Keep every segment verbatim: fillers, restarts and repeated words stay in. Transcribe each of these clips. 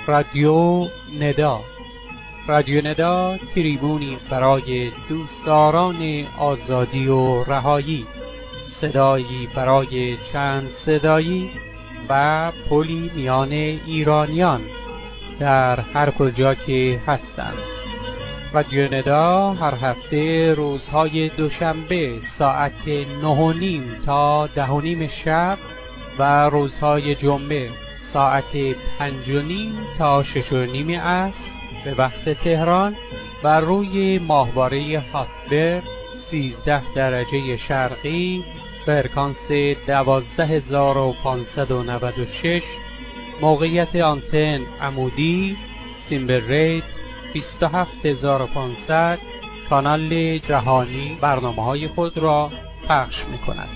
رادیو ندا. رادیو ندا تریبونی برای دوستداران آزادی و رهایی، صدایی برای چند صدایی و پلی میان ایرانیان در هر کجا که هستند. رادیو ندا هر هفته روزهای دوشنبه ساعت نه و نیم تا ده و نیم شب و روزهای جمعه ساعت پنج و نیم تا شش و نیم عصر به وقت تهران بر روی ماهواره هاتبر سیزده درجه شرقی فرکانس دوازده هزار و پانصد و نود و شش، موقعیت آنتن عمودی، سیمبل ریت بیست و هفت هزار و پانصد، کانال جهانی برنامه‌های خود را پخش می‌کند.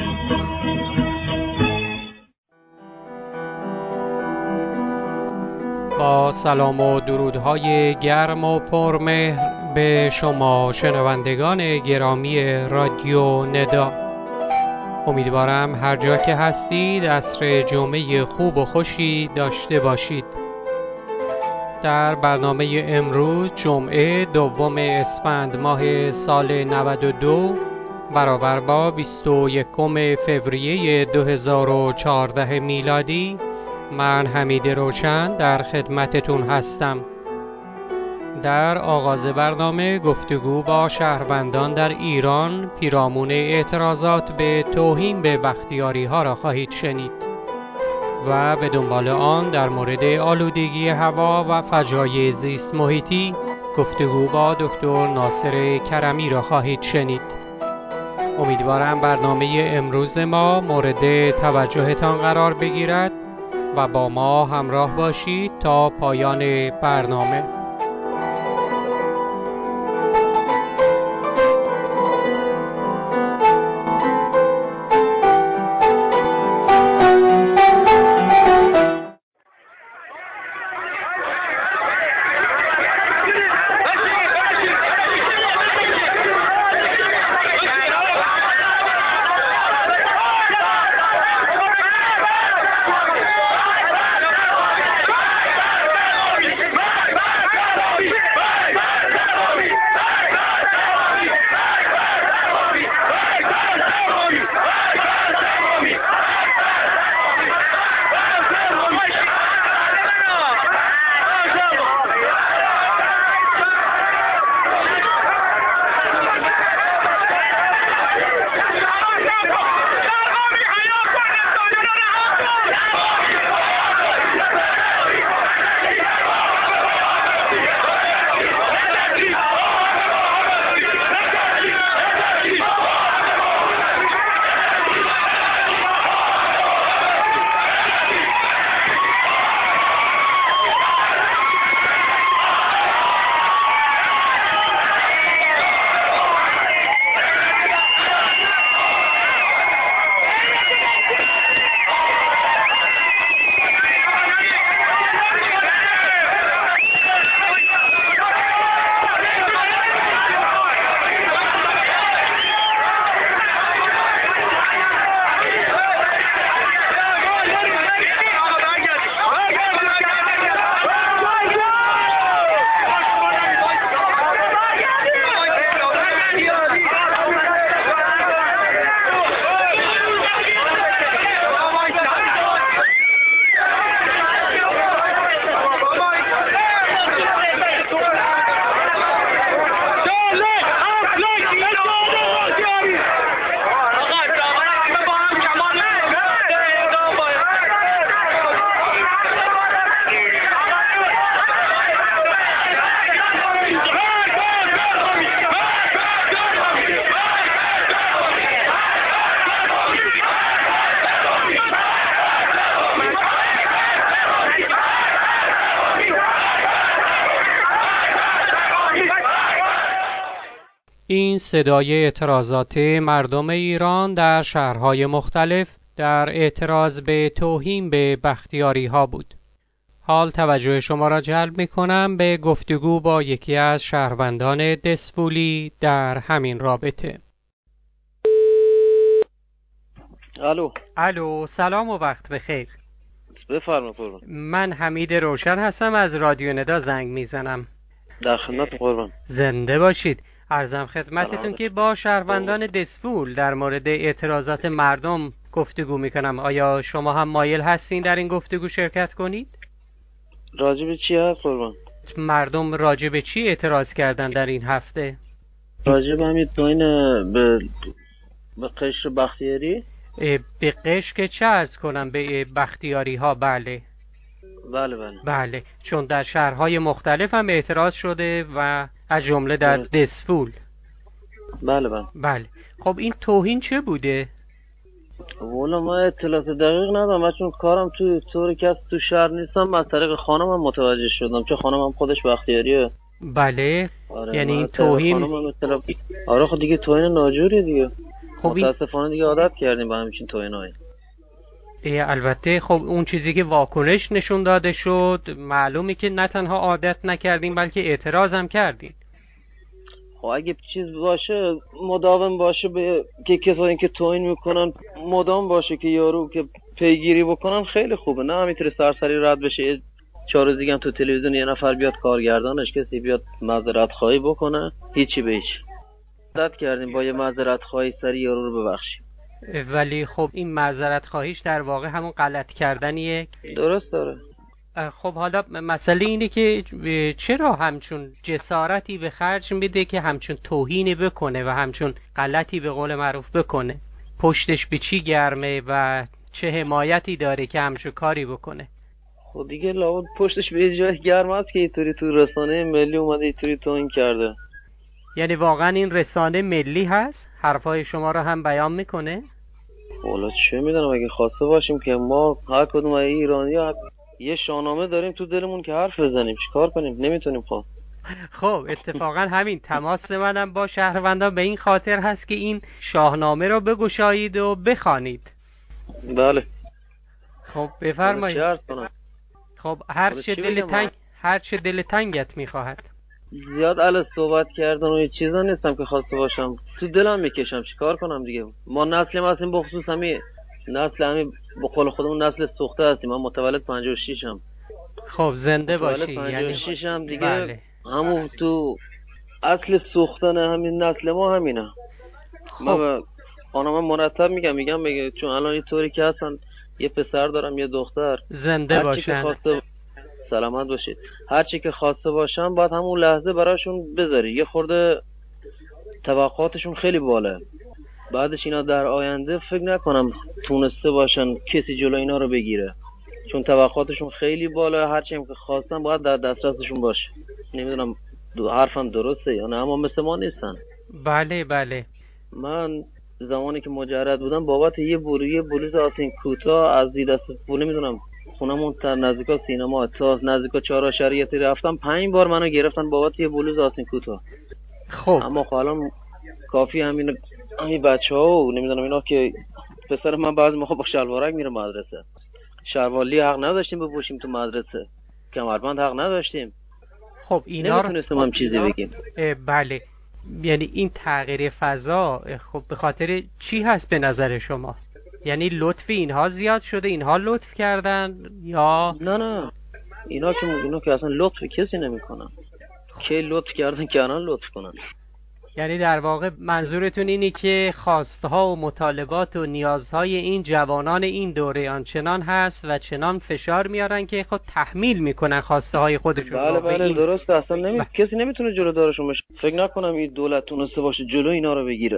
با سلام و درودهای گرم و پرمهر به شما شنوندگان گرامی رادیو ندا، امیدوارم هر جا که هستید عصر جمعه خوب و خوشی داشته باشید. در برنامه امروز جمعه دوم اسفند ماه سال نود و دو برابر با بیست و یکم فوریه دو هزار و چهارده میلادی، من حمید روشن در خدمتتون هستم. در آغاز برنامه گفتگو با شهروندان در ایران پیرامون اعتراضات به توهین به بختیاری ها را خواهید شنید و به دنبال آن در مورد آلودگی هوا و فجایع زیست محیطی گفتگو با دکتر ناصر کرمی را خواهید شنید. امیدوارم برنامه امروز ما مورد توجهتان قرار بگیرد و با ما همراه باشید تا پایان برنامه. این صدای اعتراضات مردم ایران در شهرهای مختلف در اعتراض به توهین به بختیاری ها بود. حال توجه شما را جلب می کنم به گفتگو با یکی از شهروندان دسفولی در همین رابطه. الو الو، سلام و وقت بخیر. بفرمایید قربان. من حمید روشن هستم، از رادیو ندا زنگ میزنم. در خدمت قربان. زنده باشید. عرضم خدمتتون که با شهروندان دسفول در مورد اعتراضات مردم گفتگو میکنم. آیا شما هم مایل هستین در این گفتگو شرکت کنید؟ راجع به چی هست قربان؟ مردم راجع به چی اعتراض کردن در این هفته؟ راجع به همین توین به به قشر بختیاری. به قشر که چه عرض کنم؟ به بختیاری ها. بله بله بله بله، چون در شهرهای مختلف هم اعتراض شده و از جمله در دسفول. بله بله بله. خب این توهین چه بوده؟ والا ما اطلاعات دقیق ندارم، چون کارم تو طوری که تو شهر نیستم، از طریق خانمم متوجه شدم، چون خانمم خودش بختیاریه. بله. آره یعنی این توهین اطلاع... آره خب دیگه توهین ناجوری دیگه. خب متاسفانه دیگه عادت کردیم با همین توهینای. البته خب اون چیزی که واکنش نشون داده شد معلومه که نه تنها عادت نکردیم بلکه اعتراض هم کردیم. خب اگه چیز باشه مداوم باشه به که کسایی که توهین میکنن مدام باشه که یارو که پیگیری بکنن خیلی خوبه، نه همینطوری سرسری رد بشه. چهار روز دیگه هم تو تلویزیون یه نفر بیاد کارگردانش کسی بیاد معذرت خواهی بکنه، هیچی به هیچ. عادت کردیم با یه معذرت خواهی سری یارو رو ببخشیم. ولی خب این معذرت خواهیش در واقع همون غلط کردنیه. درست داره. خب حالا مسئله اینه که چرا همچون جسارتی به خرج میده که همچون توهینی بکنه و همچون غلطی به قول معروف بکنه؟ پشتش به چی گرمه و چه حمایتی داره که همچون کاری بکنه؟ خب دیگه لابد پشتش به یه جای گرم است که اینطوری تو رسانه ملی اومده اینطوری توهین کرده. یعنی واقعا این رسانه ملی هست؟ حرفای شما رو هم بیان میکنه؟ والا چه میدونم، اگه خواسته باشیم که ما هر کدوم ایرانی ها یه شاهنامه داریم تو دلمون که حرف بزنیم، چیکار کنیم؟ نمیتونیم. خب خب اتفاقا همین تماس منم با شهروندان به این خاطر هست که این شاهنامه رو بگشایید و بخوانید. بله. خب بفرمایید. خب هر چه دل تنگ هر چه دل تنگت میخواهد. زیاد علی صحبت کردن و یه چیزا نیستم که خواسته باشم، تو دلم میکشم، چیکار کنم دیگه. ما نسل ما هستیم، بخصوص همین نسل همین به قول خودمون نسل سوخته هستیم. من متولد پنجاه و شش ام. خب زنده باشی. یعنی پنجاه و شش ام دیگه. بله. همون تو اصل سوختن همین نسل ما همینه. خب من خانم مرتب میگم میگم میگه چون الان اینطوری که هستن، یه پسر دارم یه دختر، زنده باشن، سلامت باشید. هر چی که خواسته باشم باید همون لحظه براشون بذاری. یه خورده توقعاتشون خیلی بالا، بعدش اینا در آینده فکر نکنم تونسته باشن کسی جلو اینا رو بگیره، چون توقعاتشون خیلی بالا. هر چی هم که خواستن باید در دسترسشون باشه. نمیدونم دو حرفم درسته یا نه، اما مثل ما نیستن. بله بله. من زمانی که مجرد بودم بابت یه بوری بلوز آسین کوتاه از دست پول نمیدونم خونمون تا نزدیکا سینما تا نزدیکا چهار شریعتی رفتم، پنج بار منو گرفتن بابت یه بلوز آسین کوتاه. خب اما خب الان کافی همین همین بچه‌ها و نمیدونم اینا که پسر من بعضی موقع با شلوارک میره مدرسه، شلواری حق نداشتیم بپوشیم تو مدرسه، کمربند حق نداشتیم. خب اینا رو نمیتونستیم هم چیزی بگیم. بله. یعنی این تغییر فضا خب به خاطر چی هست به نظر شما؟ یعنی لطف اینها زیاد شده، اینها لطف کردن یا نه نه اینا که اینا که اصلا لطف کسی نمیکنن. کی لطف کردن که الان لطف کنن؟ یعنی در واقع منظورتون اینه که خواستها و مطالبات و نیازهای این جوانان این دوره آنچنان هست و چنان فشار میارن که خود تحمیل میکنن خواسته های خودشون. بله بله این... درسته. اصلا نمی... ب... کسی نمیتونه جلودارشون بشه. فکر نکنم این دولت تونسته باشه جلو اینا رو بگیره.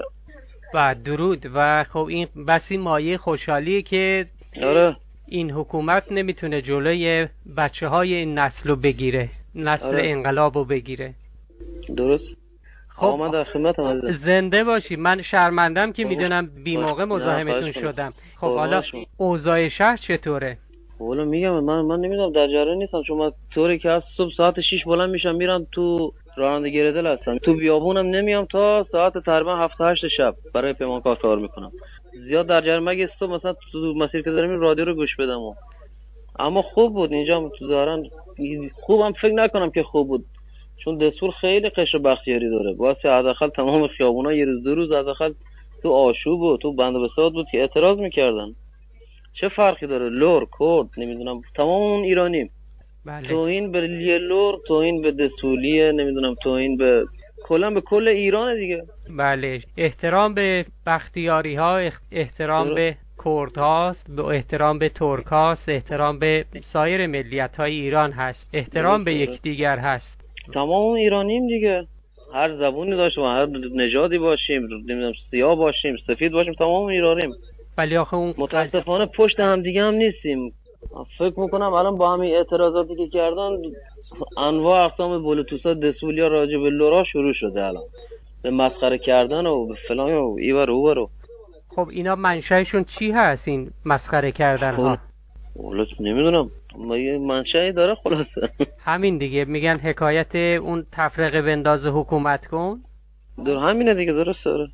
و درود. و خب این بسی مایه خوشحالیه که آره این حکومت نمیتونه جلوی بچه های این نسل رو بگیره، نسل آره. انقلاب رو بگیره. درست. خب من در خدمتم. زنده باشی. من شرمندم که میدونم بی موقع مزاحمتون شدم. خب حالا اوضاع شهر چطوره؟ والا میگم من من نمیدونم، در جریان نیستم، چون من طوری که از صبح ساعت شش بلند میشم میرم تو راننده گردل هستم، تو بیابونم نمیام تا ساعت تقریبا هفت هشت شب برای پیمانکار کار میکنم. زیاد در جریان مگه صبح مثلا تو مسیر که دارم رادیو رو گوش بدم و. اما خوب بود اینجا تو دارن. خوبم فکر نکنم که خوب بود، چون دستور خیلی قشر بختیاری داره. واسه حداقل تمام خیابونا یه روز دو روز حداقل تو آشوب و تو بند بساط بود که اعتراض میکردن. چه فرقی داره؟ لور، کرد، نمیدونم، تمام اون ایرانیم. بله. توهین به لیه لور، توهین به دسولیه، نمیدونم توهین به کلا به کل ایران دیگه. بله. احترام به بختیاری ها، احترام درست. به کرد هاست، به احترام به ترک هاست، احترام به سایر ملیت های ایران هست، احترام درست. به درست. یکدیگر هست. تمام اون ایرانیم دیگه، هر زبونی داشته و هر نژادی باشیم، نمیدونم سیاه باشیم، سفید باشیم، تمام ایرانیم. ولی آخه اون متاسفانه پشت هم دیگه هم نیستیم. فکر میکنم الان با همین اعتراضاتی که کردن انواع اقسام بلوتوسا دسولیا راجع به لورا شروع شده الان، به مسخره کردن و به فلان و ایور و اوور. خب اینا منشأشون چی هست این مسخره کردن ها؟ خلاص نمیدونم، ما یه منشأی داره خلاصه. همین دیگه، میگن حکایت اون تفرقه بنداز حکومت کن. در همینه دیگه، درست داره.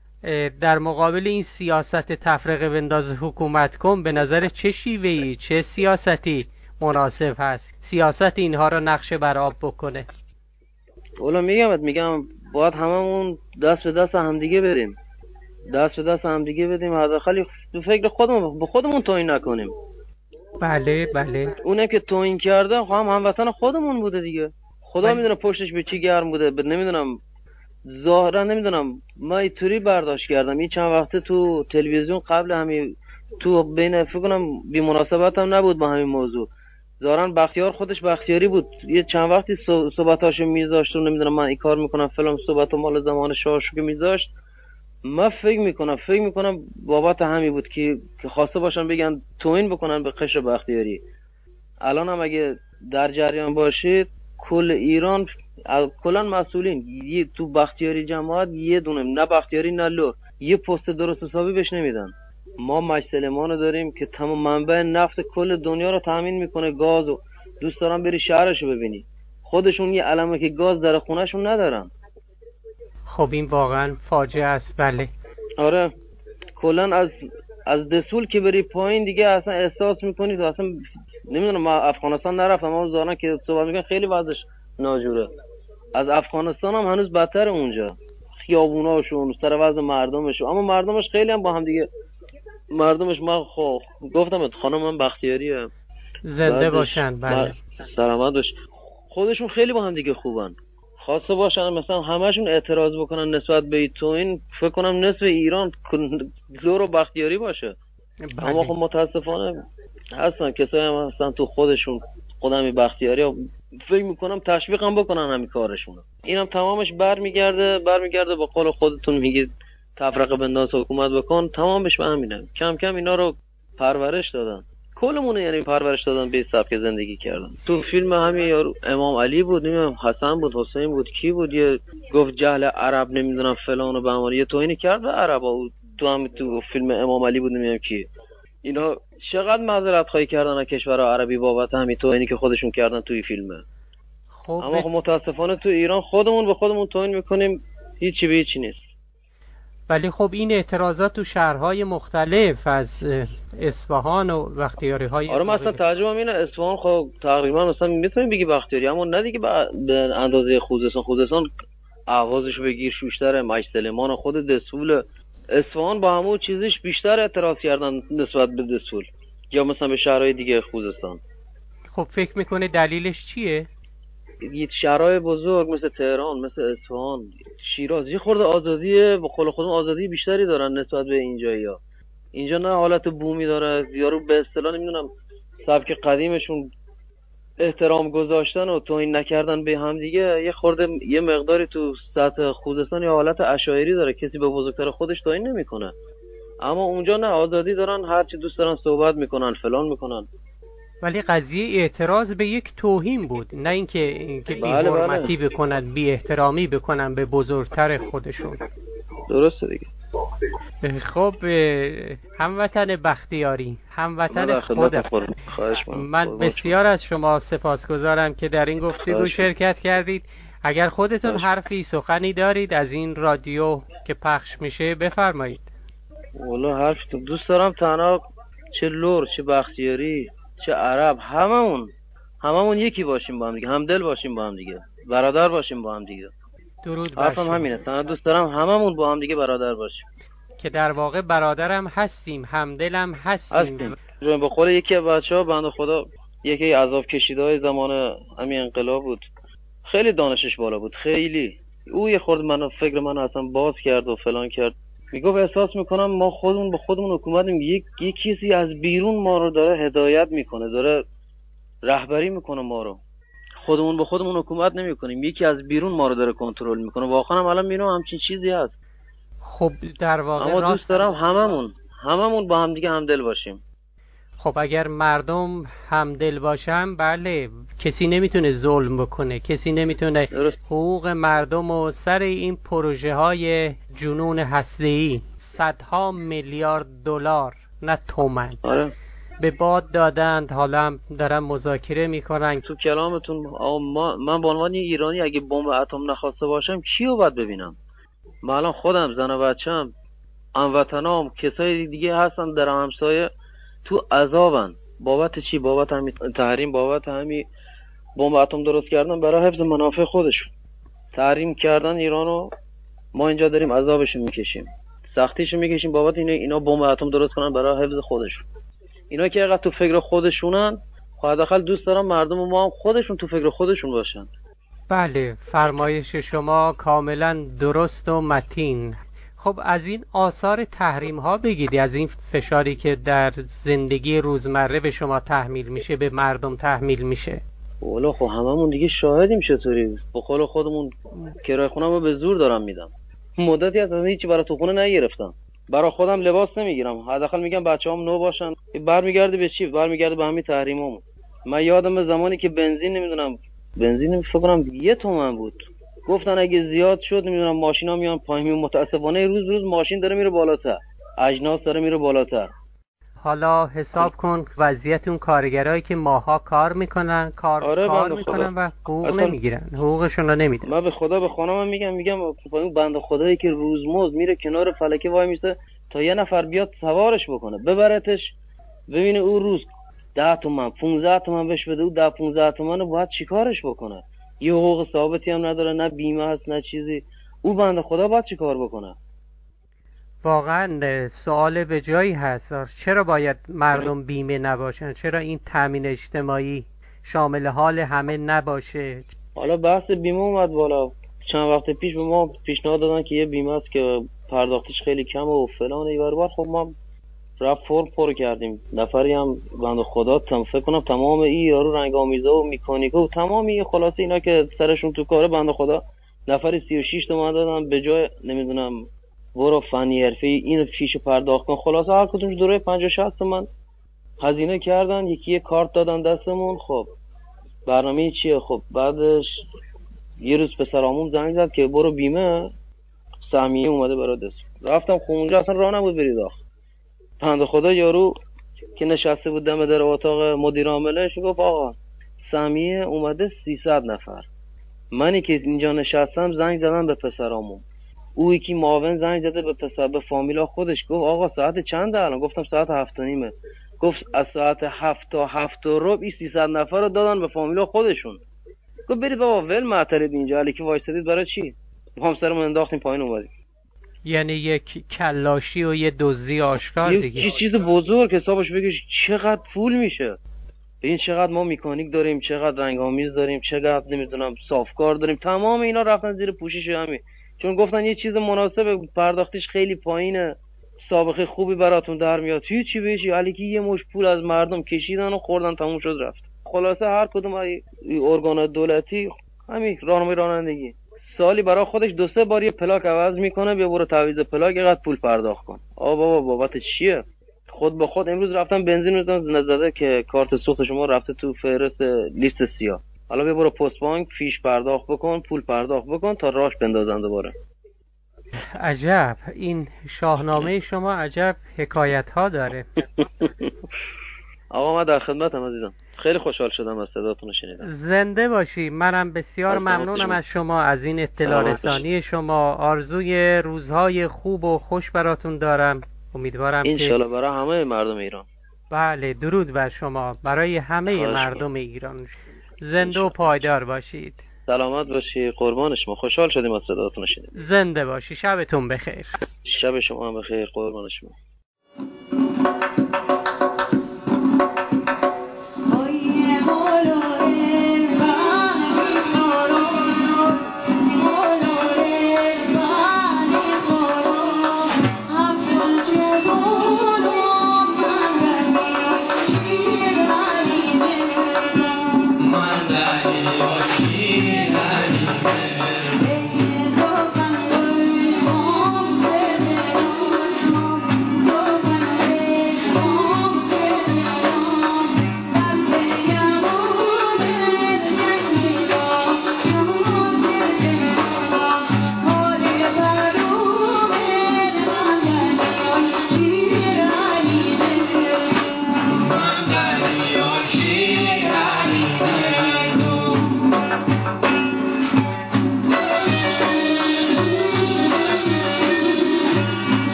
در مقابل این سیاست تفرقه بنداز حکومت کن به نظر چه شیوهی، چه سیاستی مناسب هست سیاست اینها رو نقش بر آب بکنه؟ اولا میگم میگم باید هممون دست به دست همدیگه بریم، دست به دست همدیگه بدیم، حداقل تو فکر خودمون به خودمون توهین نکنیم. بله بله. اونه که توهین کرده خب هم هموطن خودمون بوده دیگه. خدا میدونه پشتش به چی گرم بوده. نمیدونم، ظاهرا نمیدونم، من اینطوری برداشت کردم این چند وقته تو تلویزیون قبل همین تو بین فکر کنم بی مناسبت هم نبود با همین موضوع، ظاهرا بختیار خودش بختیاری بود، یه چند وقتی صحبتاشو میذاشت و نمیدونم من این کار میکنم فلان، صحبت مال زمان شاهشو که میذاشت، من فکر میکنم فکر میکنم بابت همین بود که که خواسته باشن بگن توهین بکنن به قشر بختیاری. الان هم اگه در جریان باشید کل ایران کلا مسئولین یه تو بختیاری جماعت یه دونه نه بختیاری نه لور یه پست درست حسابی بهش نمیدن. ما مجسلمان رو داریم که تمام منبع نفت کل دنیا رو تامین میکنه، گاز، و دوست دارم بری شهرشو ببینی، خودشون یه علمه که گاز در خونهشون ندارن. خب این واقعا فاجعه است. بله آره، کلا از از دسول که بری پایین دیگه اصلا احساس میکنی تو اصلا نمیدونم، ما افغانستان نرفتم اما زارن که صحبت میگن خیلی وضعش ناجوره. از افغانستان هم هنوز بدتر اونجا، خیابوناشون، سر وضع مردمش، اما مردمش خیلی هم با هم دیگه، مردمش ما خب گفتم خانم من بختیاریه زنده باشن. بله سلامت باش، خودشون خیلی با هم دیگه خوبن. خواسته باشن مثلا همشون اعتراض بکنن نسبت به تو این، فکر کنم نصف ایران لور و بختیاری باشه. بله. اما خب متاسفانه هستن کسایی هم هستن تو خودشون خودمی بختیاری ها فکر میکنم تشویق هم بکنن همین کارشون. اینم تمامش برمیگرده برمیگرده با قول خودتون میگید تفرقه بنداز حکومت بکن، تمامش به همینه. کم کم اینا رو پرورش دادن، کلمونه یعنی پرورش دادن به سبک زندگی کردن. تو فیلم همین یارو امام علی بود، نمیدونم حسن بود حسین بود کی بود، یه گفت جهل عرب نمیدونم فلان و بهمان، یه توهین کرد به عربا تو هم تو فیلم امام علی بود نمیدونم کی. اینا چقدر معذرت خواهی کردن از کشورها عربی بابت همین توهینی که خودشون کردن توی فیلمه. خب اما خب متاسفانه تو ایران خودمون به خودمون توهین میکنیم، هیچی به هیچی نیست. ولی خب این اعتراضات تو شهرهای مختلف از اصفهان و بختیاری های آره مثلا ترجمه اینه، اصفهان خب تقریبا مثلا میتونی بگی بختیاری، اما نه دیگه به اندازه خوزستان. خوزستان اهوازش بگیر شوشتره، مجسلمان خود دسول. اصفهان با همون چیزش بیشتر اعتراض کردن نسبت به دسول یا مثلا به شهرهای دیگه خوزستان. خب فکر میکنه دلیلش چیه؟ یه شهرهای بزرگ مثل تهران، مثل اصفهان، شیراز یه خورده آزادی به قول خودم آزادی بیشتری دارن نسبت به اینجایی‌ها. اینجا نه حالت بومی داره، یارو به اصطلاح نمیدونم سبک قدیمشون احترام گذاشتن و توهین نکردن به هم دیگه، یه خورده یه مقداری تو سطح خوزستان یا حالت عشایری داره، کسی به بزرگتر خودش توهین نمیکنه. اما اونجا نه، آزادی دارن، هر چی دوست دارن صحبت میکنن فلان میکنن. ولی قضیه اعتراض به یک توهین بود، نه اینکه اینکه بی بله حرمتی بله. بکنن، بی احترامی بکنن به بزرگتر خودشون. درسته دیگه. خب هموطن بختیاری، هموطن خودم، من بسیار از شما سپاسگزارم که در این گفتگو شرکت کردید. اگر خودتون حرفی سخنی دارید از این رادیو که پخش میشه بفرمایید. والا حرف دوست دارم تنها چه لور چه بختیاری چه عرب هممون هممون یکی باشیم با هم دیگه، همدل باشیم با هم دیگه، برادر باشیم با هم دیگه. درود بر شما. حرفم همینه، تنها دوست دارم هممون با هم دیگه برادر باشیم، که در واقع برادرم هستیم، همدلم هستیم, هستیم. به قول یکی از بچه‌ها بنده خدا، یکی عذاب کشیدهای زمان همین انقلاب بود، خیلی دانشش بالا بود، خیلی. او یه خورد منو فکر منو اصلا باز کرد و فلان کرد. میگفت احساس میکنم ما خودمون به خودمون حکومت نیم، یک یک کسی از بیرون ما رو داره هدایت میکنه، داره رهبری میکنه ما رو. خودمون به خودمون حکومت نمیکنیم، یکی از بیرون ما رو داره کنترل میکنه. واقعا هم الان میبینم همچین چیزی هست. خب در واقع اما راست دوست دارم هممون هممون با هم دیگه همدل باشیم. خب اگر مردم همدل باشن، بله، کسی نمیتونه ظلم بکنه، کسی نمیتونه درست. حقوق مردم و سر این پروژه های جنون هسته‌ای صدها میلیارد دلار، نه تومن، آره. به باد دادند. حالا هم دارن مذاکره میکنن. تو کلامتون ما من به عنوان ایرانی اگه بمب اتم نخواسته باشم کیو باید ببینم؟ من الان خودم، زن و بچه‌م، هموطنام، کسای دیگه هستن در همسایه تو عذابن. بابت چی؟ بابت همین تحریم، بابت همین بمب اتم درست کردن برای حفظ منافع خودشون. تحریم کردن ایرانو، ما اینجا داریم عذابشو میکشیم، سختیشو میکشیم بابت اینا اینا بمب اتم درست کنن برای حفظ خودشون. اینا که اگه تو فکر خودشونن، حداقل دوست دارم مردم ما هم خودشون تو فکر خودشون باشن. بله، فرمایش شما کاملا درست و متین. خب از این آثار تحریم ها بگید، از این فشاری که در زندگی روزمره به شما تحمیل میشه، به مردم تحمیل میشه. والا خب هممون دیگه شاهدیم چطوری. به قول خودمون کرایه خونه‌مو به زور دارم میدم. مدتی از هیچی برای تو خونه نگرفتم، برای خودم لباس نمیگیرم، حداقل میگم بچه‌هام نو باشن. برمیگرده به چی؟ برمیگرده به همین تحریمامون. من یادم زمانی که بنزین نمیدونم بنزین فکر کنم یه تومن بود، گفتن اگه زیاد شد نمیدونم ماشینا میان پایین. متاسفانه روز روز ماشین داره میره بالاتر، اجناس داره میره بالاتر. حالا حساب کن وضعیت اون کارگرایی که ماها کار میکنن، کار, آره کار میکنن و حقوق نمیگیرن، حقوقشون رو نمیدن. من به خدا به خانمم میگم میگم اون بنده خدایی که روزمزد میره کنار فلکه وای میسته تا یه نفر بیاد سوارش بکنه ببرتش، ببینه او روز ده تومن پونزده تومن بهش بده، او ده پونزده تومن رو باید چیکارش بکنه؟ یه حقوق ثابتی هم نداره، نه بیمه هست نه چیزی. او بنده خدا باید چیکار بکنه؟ واقعا سوال به جایی هست. چرا باید مردم بیمه نباشن؟ چرا این تامین اجتماعی شامل حال همه نباشه؟ حالا بحث بیمه اومد بالا. چند وقت پیش به ما پیشنهاد دادن که یه بیمه است که پرداختش خیلی کمه و فلان ایوار بار. خب ما رفت فرم پر کردیم. نفری هم بنده خدا تم فکر کنم تمام این یارو رنگ آمیزه و میکانیکا و تمام این خلاصه اینا که سرشون تو کاره، بنده خدا نفری سی و شش تومن دادن به جای نمیدونم برو فنی حرفی اینو فیش پرداخت کن. خلاصه هر کدومش دوره پنجاه شصت تومن هزینه کردن. یکی یه کارت دادن دستمون. خب برنامه چیه؟ خب بعدش یه روز پسرامون زنگ زد که برو بیمه سهمیه اومده برات دست. رفتم خب اونجا اصلا راه نبود بری داخل. بنده خدا یارو که نشسته بود دم در اتاق مدیر عاملش گفت آقا سهمیه اومده سیصد نفر. منی که اینجا نشستم زنگ زدم به پسرامون، او یکی معاون زنگ زده به پسر به فامیلا خودش. گفت آقا ساعت چنده الان؟ گفتم ساعت هفت و نیمه. گفت از ساعت هفت تا هفت و ربع این سیصد نفر رو دادن به فامیلا خودشون. گفت برید بابا ول معطلید اینجا، علی که وایسادید برای چی؟ ما هم سرمون انداختیم پایین اومدیم. یعنی یک کلاشی و یه دزدی آشکار دیگه. یه چیز بزرگ حسابش بگیش چقدر پول میشه. این چقدر ما میکانیک داریم، چقدر رنگ‌آمیز داریم، چقدر نمیدونم صافکار داریم، تمام اینا رفتن زیر پوشش همین. چون گفتن یه چیز مناسبه، پرداختش خیلی پایینه، سابقه خوبی براتون در میاد. هیچی بهشی علیکی یه مش پول از مردم کشیدن و خوردن، تموم شد رفت. خلاصه هر کدوم ای ارگان دولتی همین راهنمای رانندگی سالی برای خودش دو سه بار یه پلاک عوض میکنه، بیا برو تعویض پلاک اینقدر پول پرداخت کن. آ بابا بابت چیه؟ خود به خود امروز رفتم بنزین میزدم نزده که کارت سوخت شما رفته تو فهرست لیست سیاه. حالا بیا برو پست بانک فیش پرداخت بکن، پول پرداخت بکن تا راهش بندازن دوباره. عجب، این شاهنامه شما عجب حکایت ها داره. آقا من در خدمتم عزیزم، خیلی خوشحال شدم از صداتون رو شنیدم. زنده باشی. منم بسیار ممنونم از شما، از این اطلاع رسانی شما. آرزوی روزهای خوب و خوش براتون دارم. امیدوارم که انشالله برای همه مردم ایران. بله، درود بر شما، برای همه مردم ایران. زنده و پایدار باشید. سلامت باشی، قربان شما. خوشحال شدیم از صداتون رو شنیدیم. زنده باشی. شبتون بخیر. شب شما هم بخیر، قربان شما.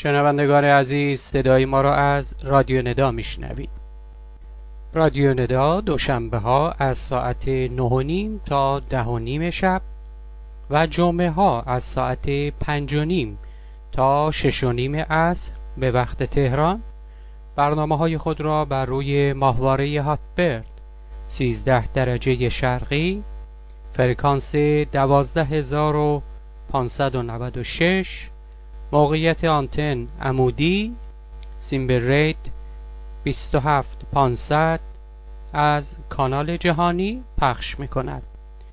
شنوندگان عزیز، صدای ما را از رادیو ندا میشنوید. رادیو ندا دوشنبه ها از ساعت نه و نیم تا ده و نیم شب و جمعه ها از ساعت پنج و نیم تا شش و نیم عصر به وقت تهران برنامه های خود را بر روی ماهواره هاتبرد سیزده درجه شرقی، فرکانس دوازده هزار و پانصد و نود و شش، موقعیت آنتن عمودی، سیمبل ریت بیست و هفت پانصد از کانال جهانی پخش می‌کند.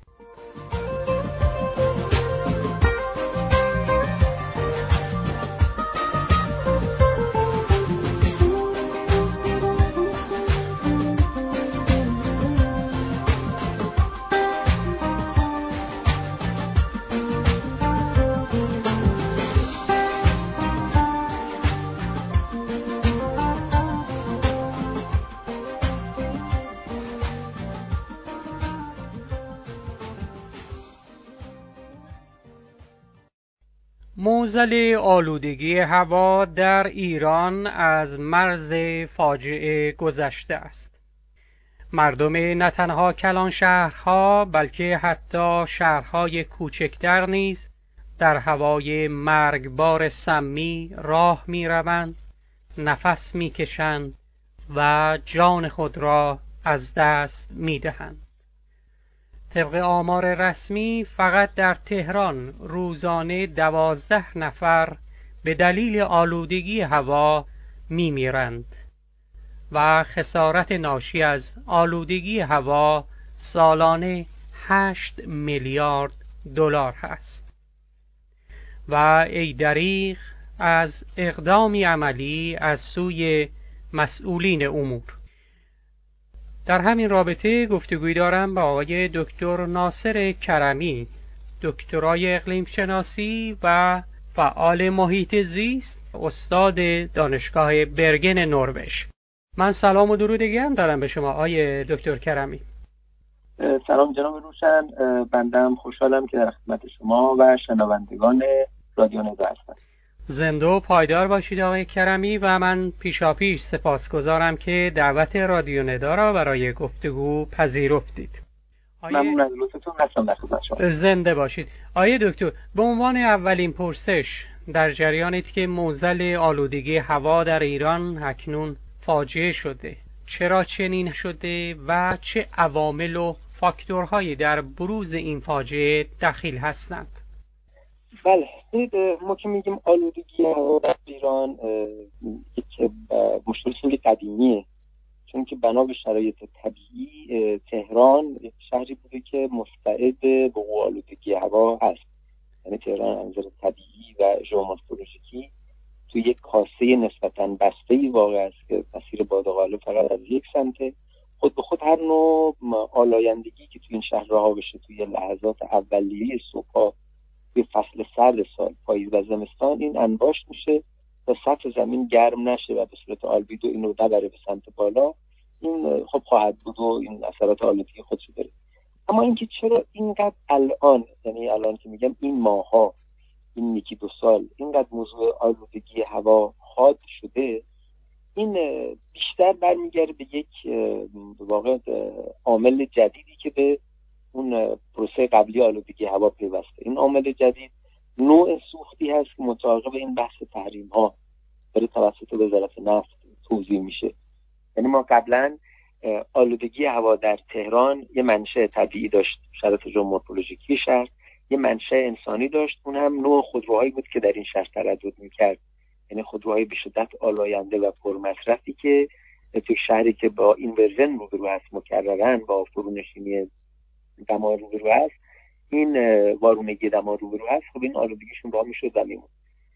معضل آلودگی هوا در ایران از مرز فاجعه گذشته است. مردم نه تنها کلان شهرها بلکه حتی شهرهای کوچکتر نیز در هوای مرگبار سمی راه می‌روند، نفس می‌کشند و جان خود را از دست می‌دهند. طبق آمار رسمی فقط در تهران روزانه دوازده نفر به دلیل آلودگی هوا میمیرند و خسارت ناشی از آلودگی هوا سالانه هشت میلیارد دلار هست. و ای دریغ از اقدامی عملی از سوی مسئولین امور. در همین رابطه گفتگوی دارم با آقای دکتر ناصر کرمی، دکترای اقلیم شناسی و فعال محیط زیست، استاد دانشگاه برگن نروژ. من سلام و درود گرم دارم به شما آقای دکتر کرمی. سلام جناب روشن، بنده خوشحالم که در خدمت شما و شنوندگان رادیو ندا هستم. زنده و پایدار باشید آقای کرمی و من پیشاپیش سپاسگزارم که دعوت رادیو ندا را برای گفتگو پذیرفتید. ممنون از لطفتون، هستم در خدمت شما. زنده باشید. آقای دکتر، به عنوان اولین پرسش، در جریانید که معضل آلودگی هوا در ایران اکنون فاجعه شده، چرا چنین شده و چه عوامل و فاکتورهایی در بروز این فاجعه دخیل هستند؟ بله، ما که میگیم آلودگی هوا در ایران یک مشکل خیلی قدیمیه، چون که بنا به شرایط طبیعی تهران یک شهری بوده که مستعد به وقوع آلودگی هوا هست. یعنی تهران از نظر طبیعی و ژئومورفولوژیکی توی یک کاسه نسبتاً بسته‌ای واقع است که مسیر باد غالب فقط از یک سمته. خود به خود هر نوع آلایندگی که توی این شهر رها بشه توی لحظات اولیه صبح توی فصل سرد سال، پاییز و زمستان، این انباشت میشه تا سطح زمین گرم نشه و به صورت آلبیدو اینو نبره به سمت بالا. این خب خواهد بود و این اثرات آلودگی خودشو داره. اما اینکه چرا اینقدر الان، یعنی الان که میگم این ماها، این یکی دو سال، اینقدر موضوع آلودگی هوا حاد شده، این بیشتر برمیگرده به یک واقع عامل جدیدی که به اون پروسه قبلی آلودگی هوا پیوسته. این عامل جدید نوع سوختی هست که مطابق این بحث تحریم ها داره توسط وزارت نفت توضیح میشه. یعنی ما قبلا آلودگی هوا در تهران یه منشأ طبیعی داشت، شرایط ژئومورفولوژیکی شهر، یه منشأ انسانی داشت، اون هم نوع خودروهایی بود که در این شهر تردد میکرد. یعنی خودروهای به شدت آلاینده و پرمصرفی که توی شهری که با این ورژن روبرو هست، مکررن با فرونشینی دما روبرو هست، این وارونگی دما روبرو هست، خب این آلودگیشون راه میشد و میمون.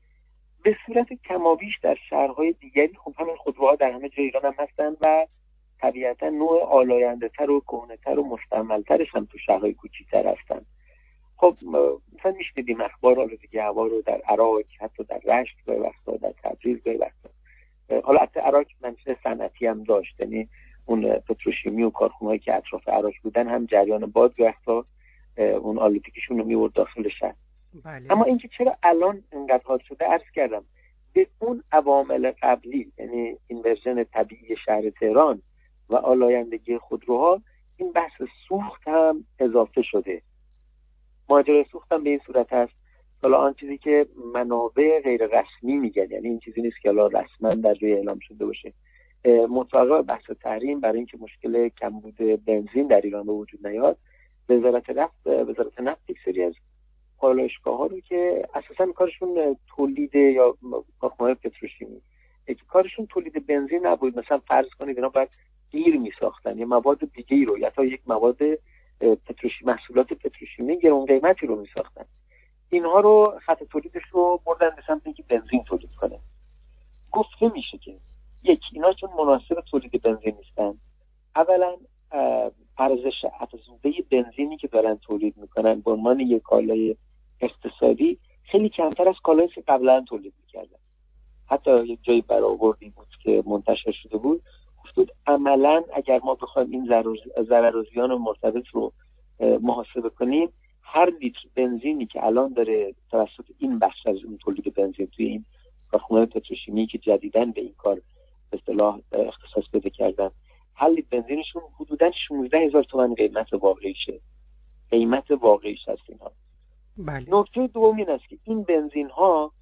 به صورت کمابیش در شهرهای دیگری خب همین خودروها در همه جای ایران هم هستن و طبیعتا نوع آلاینده تر و کهنه‌تر و مستعمل‌ترش هم تو شهرهای کوچیک‌تر هستن. خب مثلا میشنیدیم اخبار آلودگی هوا رو در عراق، حتی در رشت، گاهی وقتا در تبریز، گاهی وقتا. حالا حتی عراق منشأ صنعتی هم داشت، یعنی اون پتروشیمی و کارخونه‌هایی که اطراف عراق بودن هم جریان باد گاهی وقتا اون آلودگیشون رو میورد داخل شهر. بله. اما اینکه چرا الان اینقدر حاد شده عرض کردم به اون عوامل قبلی، یعنی این ورژن طبیعی شهر تهران و آلایندگی خودروها، این بحث سوخت هم اضافه شده. ماجرای سوخت هم به این صورت هست. حالا آن چیزی که منابع غیر رسمی میگن، یعنی این چیزی نیست که حالا رسما در روی اعلام شده باشه، مطابق بحث تحریم برای اینکه مشکل کمبود بنزین در ایران به وجود نیاد، وزارت نفت وزارت نفت یک سری از پالایشگاه‌ها رو که اساساً کارشون تولید یا کارخانه‌های پتروشیمی که کارشون تولید بنزین نبود، مثلا فرض کنید اینا باید گیر می‌ساختن یا مواد دیگه‌ای رو، یا تا یک مواد پتروشیمی، محصولات پتروشیمی گران قیمتی رو می‌ساختن، اینها رو خط تولیدش رو بردن به سمت اینکه بنزین تولید کنه. گفته میشه که یک، اینا چون مناسب تولید بنزین نیستن، اولا ارزش افزوده بنزینی که دارن تولید میکنن به عنوان یک کالای اقتصادی خیلی کمتر از کالایی که قبلا تولید میکردن. حتی یک جایی برآوردی بود که منتشر شده بود، گفتود عملا اگر ما بخوایم این ضرر و زیان مرتبط رو محاسبه کنیم، هر لیتر بنزینی که الان داره توسط این بخش از اون تولید بنزین توی این کارخانه‌های پتروشیمی که جدیداً به این کار به اصطلاح اختصاص پیدا کردن، هر لیتر بنزینشون حدوداً شانزده هزار تومان قیمت واقعیشه. قیمت واقعیش هست اینها. بله. نکته دوم این است که این بنزین ها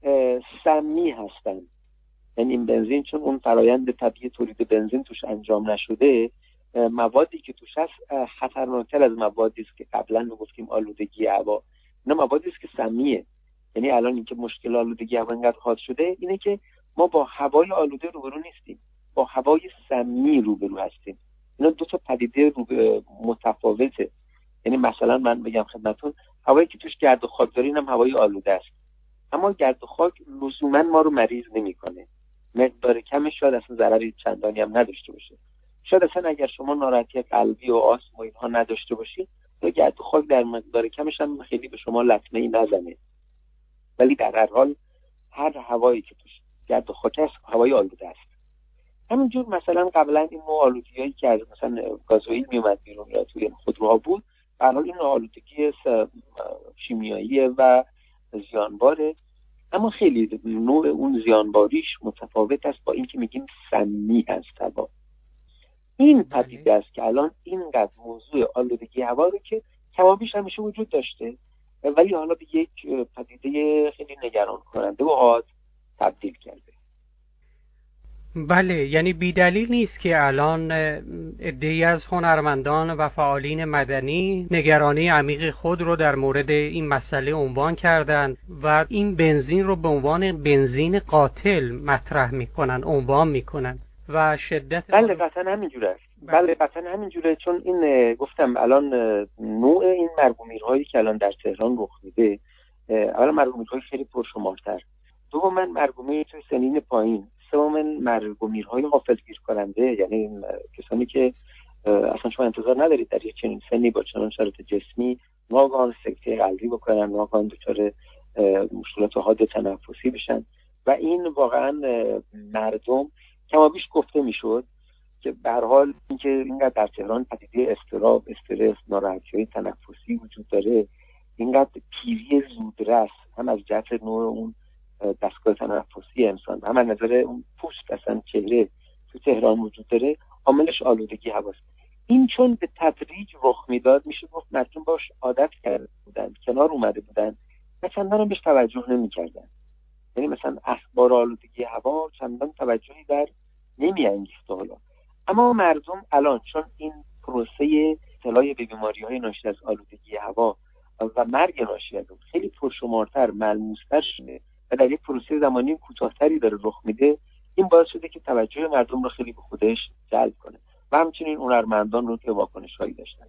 سمی هستن. یعنی این بنزین چون اون فرایند طبیعی تولید بنزین توش انجام نشده، موادی که توش هست خطرناکتر از موادی است که قبلا میگفتیم آلودگی هوا. اینا موادی است که سمیه. یعنی الان اینکه مشکل آلودگی هوا اینقدر حاد شده اینه که ما با هوای آلوده روبرو نیستیم، با هوای سمی روبرو هستیم. اینا دو تا پدیده متفاوته. یعنی مثلا من بگم خدمتتون، هوایی که توش گرد و خاک داره اینم هوای آلوده است، اما گرد و خاک لزوما ما رو مریض نمیکنه. مقدار کمش شاید اصلا ضرری چندانی هم نداشته باشه. شاید اصلا اگر شما ناراحتی قلبی و آسم و اینها نداشته باشید، یا گرد و خاک در مقدار کمش هم خیلی به شما لطمه‌ای نزنه. ولی در هر حال هر هوایی که توش گرد و خاک است هوای آلوده است. همینجور مثلا قبلا این نوع آلودگی‌هایی که از مثلا گازوئیل میومد بیرون یا توی خودروها بود، در حال این آلودگی شیمیایی و زیانباره، اما خیلی نوع اون زیانباریش متفاوت است با این که میگیم سمی هست هوا. این پدیده است که الان اینقدر موضوع آلودگی هوا رو که کمابیش همیشه وجود داشته، ولی حالا به یک پدیده خیلی نگران کننده و حاد تبدیل کرده. بله، یعنی بی‌دلیل نیست که الان عده‌ای از هنرمندان و فعالین مدنی نگرانی عمیق خود رو در مورد این مسئله عنوان کردند و این بنزین رو به عنوان بنزین قاتل مطرح میکنن، عنوان میکنن و شدت بله قطعا همینجوره است. بله قطعا همینجوره، چون این گفتم الان نوع این مرگومیرهایی که الان در تهران رخ میده، اولا مرگومیرهای خیلی پرشمارتر، دوما مرگومیر توی سنین پایین، سوما مرگومیرهای غافلگیر کننده، یعنی کسانی که اصلا شما انتظار ندارید در یک چنین سنی با چنان شرایط جسمی ناگهان سکته قلبی بکنن، ناگهان دچار مشکلات حاد تنفسی بشن. و این واقعا مردم کمابیش گفته میشد که به هر حال اینکه اینقدر در تهران پدیده اضطراب، استرس، ناراحتی‌های تنفسی وجود داره، اینقدر پیری زودرس هم از جهت نوع اون دستگاه تنفسی انسان، هم از نظر اون پوست اصلا چهره تو تهران وجود داره، عاملش آلودگی هواست. این چون به تدریج رخ میداد، میشه گفت مردم باش عادت کرده بودن، کنار اومده بودن و چندان بهش توجه نمی‌کردن. یعنی مثلا اخبار آلودگی هوا چندان توجهی در نمی‌انگیخت حالا. اما مردم الان چون این پروسه ابتلا به بیماری‌های ناشی از آلودگی هوا و مرگ ناشی از اون خیلی پرشمارتر، ملموس‌تر شده و در یک پروسه زمانی کوتاه‌تری داره رخ میده، این باعث شده که توجه مردم رو خیلی به خودش جلب کنه و همچنین هنرمندان رو که واکنش‌هایی داشتن.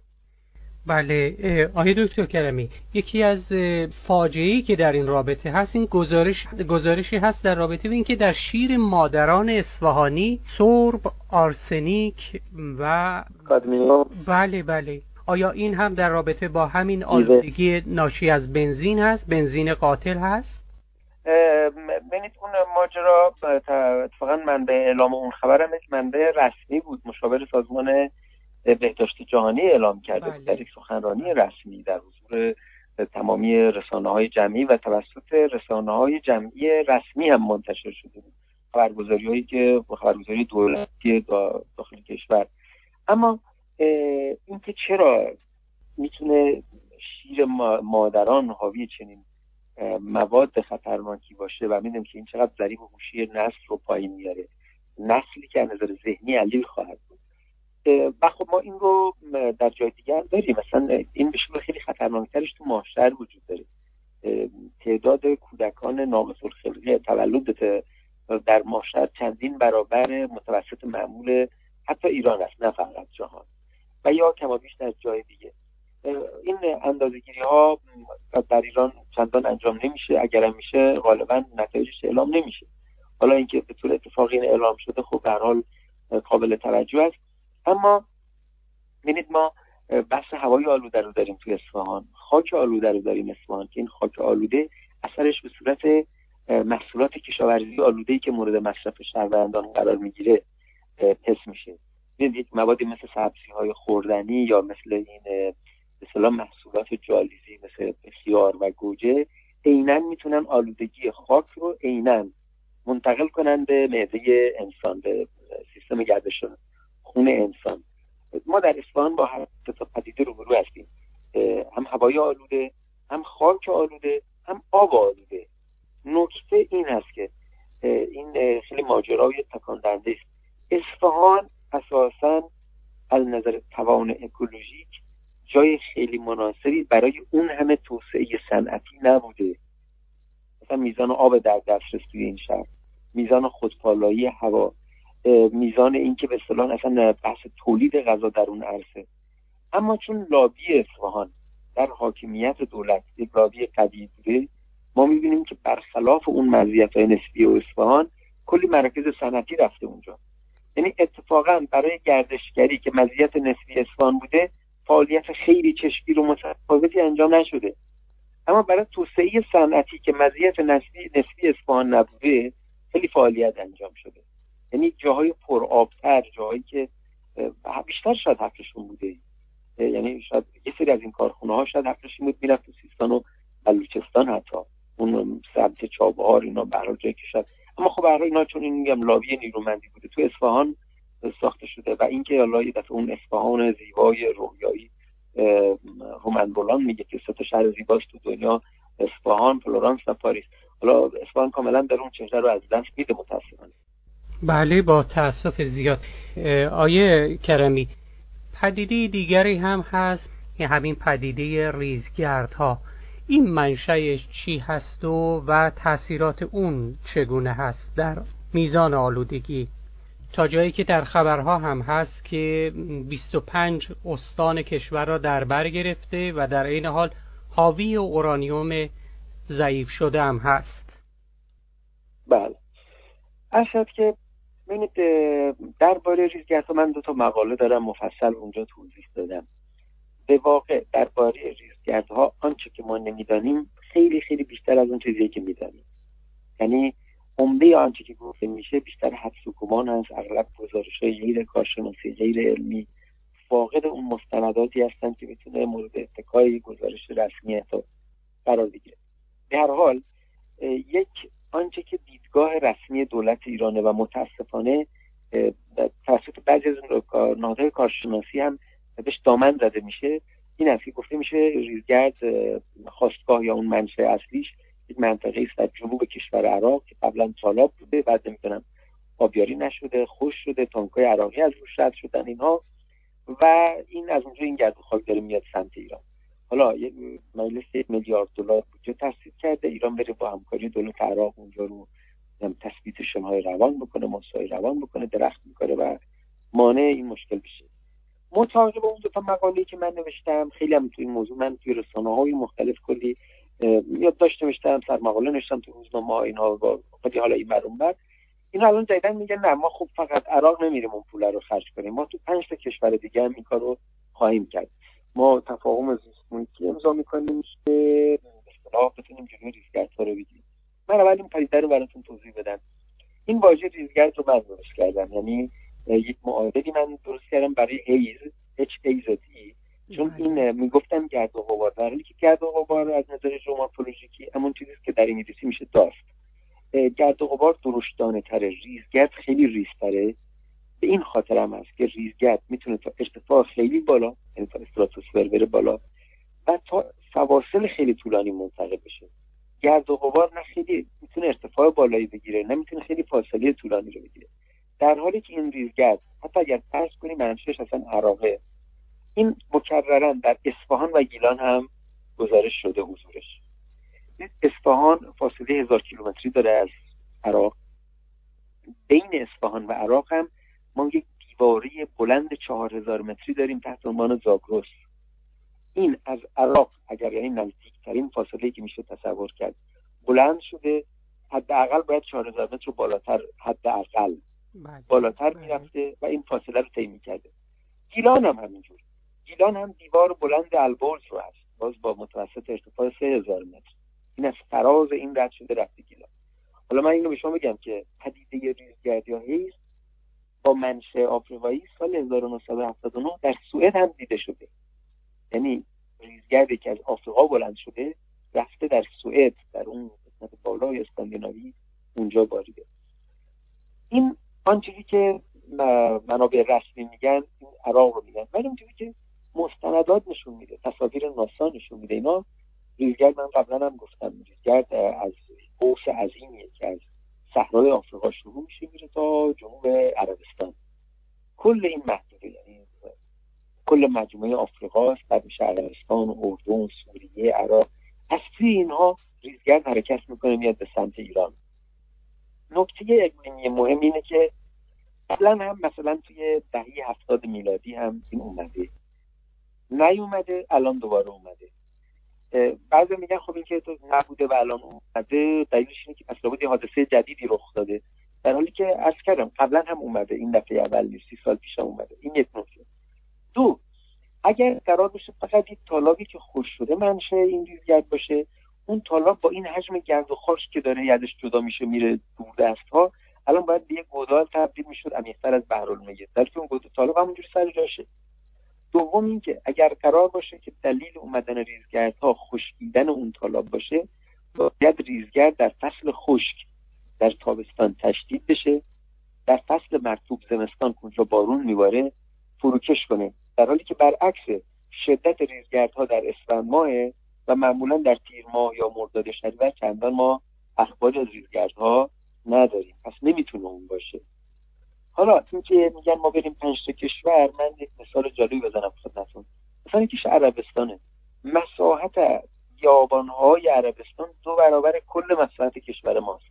بله آقای دکتر کرمی، یکی از فاجعه‌ای که در این رابطه هست این گزارش گزارشی هست در رابطه با اینکه در شیر مادران اصفهانی سرب، آرسنیک و کادمیوم. بله بله آیا این هم در رابطه با همین آلودگی ناشی از بنزین هست، بنزین قاتل هست؟ ببینید اون ماجرا اتفاقا منبع اعلام اون خبرم منبع رسمی بود، مشاور سازمان بهداشت جهانی اعلام کرده بود در یک سخنرانی رسمی در حضور تمامی رسانه‌های جمعی و توسط رسانه‌های جمعی رسمی هم منتشر شده بود، خبرگزاری‌هایی که خبرگزاری دولتی داخل کشور. اما اینکه چرا میتونه شیر مادران حاوی چنین مواد خطرناکی باشه و میدونیم که این چقدر ضریب هوشی نسل رو پایین میاره، نسلی که از نظر ذهنی علیل خواهد بود. و خب ما این رو در جای دیگر داریم، مثلا این بشه خیلی خطرناکترش تو ماهشهر وجود داره. تعداد کودکان ناقص الخلقه تولد در ماهشهر چندین برابر متوسط معمول حتی ایران است، نه فقط جهان، و یا کما بیش در جای دیگه. این اندازه‌گیری ها در ایران چندان انجام نمیشه، اگرم میشه غالبا نتایجش اعلام نمیشه. حالا اینکه به طور اتفاقی این اعلام شده خب به هر حال قابل توجه است. اما ببینید ما بحث هوای آلوده رو داریم توی اصفهان، خاک آلوده رو داریم اصفهان که این خاک آلوده اثرش به صورت محصولات کشاورزی آلوده‌ای که مورد مصرف شهروندان قرار میگیره حس میشه. ببینید موادی مثل سبزی‌های خوردنی یا مثل این به اصطلاح محصولات جالیزی مثل خیار و گوجه عیناً میتونن آلودگی خاک رو عیناً منتقل کنن به معده انسان، به سیستم گردش خون انسان. ما در اصفهان با هر تا پدیده روبرو هستیم، هم هوای آلوده، هم خاک آلوده، هم آب آلوده. نکته این هست که این خیلی ماجرای تکان دهنده است. اصفهان اساساً از نظر توان اکولوژیک جای خیلی مناسبی برای اون همه توسعه صنعتی نبوده. مثلا میزان آب در دسترس توی این شهر، میزان خودپالایی هوا، میزان این که به اصطلاح اصلا بحث تولید غذا در اون عرصه. اما چون لابی اصفهان در حاکمیت دولت یک لابی قوی بوده، ما میبینیم که برخلاف اون مزیت‌های نسبی و اصفهان کلی مراکز صنعتی رفته اونجا. یعنی اتفاقا برای گردشگری که مزیت نسبی اصفهان بوده فعالیت خیلی چشمگیر و متفاوتی انجام نشده، اما برای توسعه صنعتی که مزیت نسبی نسبی اصفهان نبوده خیلی فعالیت انجام شده. یعنی جاهای پرآبتر، جاهایی که بیشتر شاید حقشون بوده، یعنی شاید یه سری از این کارخونه ها شاید حقشون بود میرفت تو سیستان و بلوچستان، حتی اون سبز چابهار اینا برای جایی که شاید، اما خب برای اینا چون این میگم لابی نیرومندی بوده تو اصفهان ساخته شده. و اینکه الله یه دفعه اون اصفهان زیبای رویایی رومن بولان میگه که سه تا شهر زیباست تو دنیا، اصفهان، فلورانس و پاریس. حالا اصفهان کاملا در اون چهره رو از دست میده متاسفانه. بله با تأسف زیاد. آیه کرمی، پدیده دیگری هم هست، یعنی همین پدیده ریزگردها. این منشأش چی هست و و تأثیرات اون چگونه هست در میزان آلودگی؟ تا جایی که در خبرها هم هست که بیست و پنج استان کشور را در بر گرفته و در این حال حاوی اورانیوم ضعیف شده هم هست. بله. اصلا که ببینید درباره ریزگردها من دو تا مقاله دارم مفصل اونجا توضیح دادم. به واقع درباره ریزگردها آنچه که ما نمیدانیم خیلی خیلی بیشتر از اون چیزی که میدانیم. یعنی عمده آنچه که گفته میشه بیشتر حدس و گمان است، اغلب گزارش‌های غیر کارشناسی، غیر علمی، فاقد اون مستنداتی هستند که میتونه مورد اتکای گزارش رسمی حتی قرار بگیره. به هر حال یک آنچه که دیدگاه رسمی دولت ایرانه و متاسفانه توسط بعضی از نهادهای کارشناسی هم بهش دامن زده میشه، این است که گفته میشه ریزگرد خاستگاه یا اون منشأ اصلیش یک منطقه است در جنوب کشور عراق که قبلا تالاب بوده، بعد نمیدونم آبیاری نشده، خشک شده، تانک‌های عراقی از روش رد شدن اینها، و این از اونجا این گرد و خاک داره میاد سمت ایران. حالا یک مجلس یک میلیارد دلار بودجه تصویب کرده، ایران بره با همکاری دولت عراق اونجا رو تثبیت شنهای روان بکنه، مسای روان بکنه، درخت میکنه و مانع این مشکل بشه. مطابق اون دو تا مقاله‌ای که من نوشتم، خیلی هم تو این موضوع من توی رسانه‌های مختلف کلی یادداشت نوشتم، سر مقاله نوشتم تو روزنامه‌ها، اینها با خیلی حالا این برون بر این الان جدیدن میگن نه ما خوب فقط عراق نمیریم اون پول رو خرج کنیم، ما تو پنج تا کشور دیگه هم این کارو خواهیم کرد. ما تفاهم زیست‌محیطی امضا می‌کنیم که به اصطلاح بتونیم جلوی ریزگردها رو بگیریم. من اول این پدیده رو براتون توضیح بدم. این واژه ریزگرد رو من درست کردم، یعنی یک معادلی من درست کردم برای هیز اچ ای زد ای چون این میگفتم گرد و غبار، در حالی که گرد و غبار از نظر ژئومورفولوژیکی همون چیزی که در انگلیسی میشه داست. گرد و غبار درشتانه تره، ریزگرد خیلی ریزتره. به این خاطر هم هست که ریزگرد میتونه تا ارتفاع خیلی بالا، یعنی تا استراتوسفر بره بالا و تا فواصل خیلی طولانی منتقل بشه. گرد و غبار نه خیلی میتونه ارتفاع بالایی بگیره، نه میتونه خیلی فاصله طولانی رو بگیره. در حالی که این ریزگرد حتی اگر فرض کنیم منشأش اصلا عراقه، این مکررا در اصفهان و گیلان هم گزارش شده حضورش. اصفهان فاصله هزار کیلومتری داره از عراق. بین اصفهان و عراق هم ما یک دیواره بلند چهار هزار متری داریم تحت عنوان زاگرس. این از عراق اگر یعنی نزدیکترین فاصله که میشه تصور کرد بلند شده، حداقل باید چهار هزار متر بالاتر حداقل بالاتر میرفته و این فاصله رو طی میکرده. گیلان هم همینجور. گیلان هم دیوار بلند البرز رو هست، باز با متوسط ارتفاع سه هزار متر. این از فراز این رد شده رفته گیلان. حالا من اینو به شما بگم که پدیده ریزگرد یا هیز با منشأ آفریقایی سال هزار و نهصد و هفتاد و نه در سوئد هم دیده شده. یعنی ریزگردی که از آفریقا بلند شده رفته در سوئد، در اون قسمت بالای اسکاندیناوی اونجا باریده. این آن چیزی که منابع رسمی میگن، این عراق رو میگن، ولی اون چیزی که مستندات نشون میده، تصاویر ناسا نشون میده، اینا ریزگرد من قبلا هم گفتم ریزگرد از قوس عظیمیه که از صحرای آفریقا شروع میشه میره تا جنوب عربستان. کل این محدوده یعنی کل مجموعه آفریقا است، بعد میشه عربستان، اردن، سوریه، عراق. از توی اینها ریزگرد حرکت میکنه میاد به سمت ایران. نکته اقلیمی مهم اینه که قبلا هم مثلا توی دهه هفتاد میلادی هم این اومده، نیومده، الان دوباره اومده. بعضی میگن خب این که تو نبوده و الان اومده دلیلش اینه که مثلا بود یه حادثه جدیدی رخ داده، در حالی که عرض کردم قبلا هم اومده، این دفعه اول نیست، سی سال پیش هم اومده. این یک نکته. دو، اگر قرار باشه فقط یک تالابی که خوش شده منشأ این ریزگرد باشه، اون تالاب با این حجم گرد و خاک که داره یدش جدا میشه میره دور دست ها، الان باید به یک گودال تبدیل میشد عمیق‌تر از بحرالمیت، در که اون گودال تالاب همونجوری سر جاشه. دوم این که اگر قرار باشه که دلیل اومدن ریزگردها خشکیدن اون تالاب باشه، باید ریزگرد در فصل خشک در تابستان تشدید بشه، در فصل مرطوب زمستان که اونجا بارون میباره فروکش کنه، در حالی که برعکس شدت ریزگردها در اسفند ماه و معمولا در تیر ماه یا مرداد شهریور چندان ما اخبار از ریزگردها نداریم، پس نمیتونه اون باشه. حالا این که میگن ما بریم پنج تا کشور، من یک مثال جالبی بزنم خدمتتون. مثلا کش عربستانه، مساحت بیابان‌های عربستان دو برابر کل مساحت کشور ماست.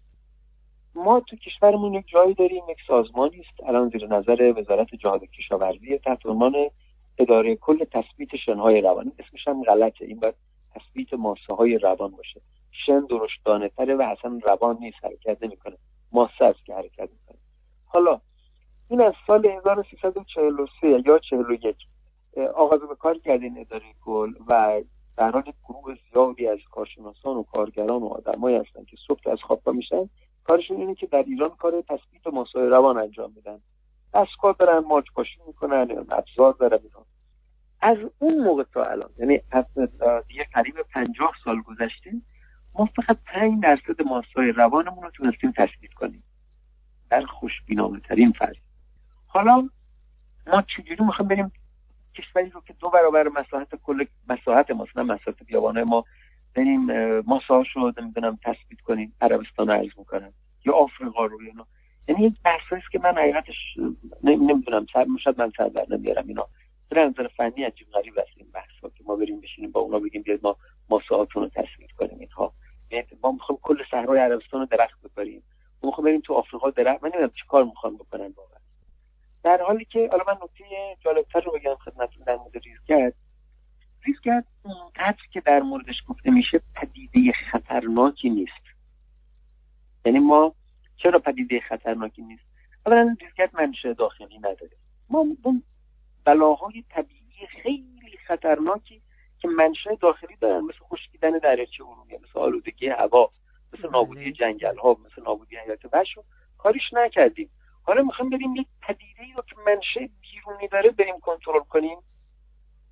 ما تو کشورمون یک جایی داریم، یک سازمانی است الان زیر نظر وزارت جهاد و کشاورزی تحت عنوان اداره کل تثبیت شن‌های روان. اسمش هم غلطه، این باید تثبیت ماسه‌های روان باشه. شن درشتانه‌تره و اصلا روان نیست، حرکت نمی‌کنه، ماسه است که حرکت می‌کنه. حالا این از سال هزار و سیصد و چهل و سه یا چهل و یک آغاز به کار کرده این اداره کل و در حال گروه زیادی از کارشناسان و کارگران و آدمایی هستن که صبح از خواب پا میشن، کارشون اینه که در ایران کار تثبیت ماسه‌های روان انجام میدن. دستگاه دارن، ماچ پاشی میکنن، ابزار دارن. از اون موقع تا الان، یعنی از دیگه قریب پنجاه سال گذشته، ما فقط پنج درصد ماسه‌های روانمون رو تونستیم تثبیت کنیم در خوشبینانه ترین فرض. حالا ما چجوری میخوایم بریم کشوری رو که دو برابر مساحت کل مساحت ما، مثلا مساحت بیابانه ما، بریم ماسه‌هاشو نمیدونم تثبیت کنیم؟ عربستان رو عرض میکنم یا آفریقا رو، یا یعنی یک بحثی است که من حقیقتش نمیدونم، شاید من سر در نمیارم. اینا به نظر فنی عجیب غریب است این بحثا که ما بریم بشینیم با اونا بگیم بیاید ما ماسه‌هاتون رو تثبیت کنیم. اینها ما میخوایم کل صحرای عربستان رو درخت بکاریم، ما میخوایم بریم تو آفریقا درخت، من نمیدونم چیکار میخوان بکنن واقعا. در حالی که حالا من نکته جالبتر رو بگم خدمتتون در مورد ریزگرد. ریزگرد اونقدر که در موردش گفته میشه پدیده خطرناکی نیست. یعنی ما چرا پدیده خطرناکی نیست؟ اولا ریزگرد منشأ داخلی نداره. ما اون بلاهای طبیعی خیلی خطرناکی که منشأ داخلی دارن، مثل خشکیدن دریاچه ارومیه، مثل آلودگی هوا، مثل نابودی جنگل‌ها، مثل نابودی حیات وحش، کاریش نکردیم. حالا میخوایم بریم یک پدیده‌ای رو که منشأ بیرونی داره بریم کنترل کنیم.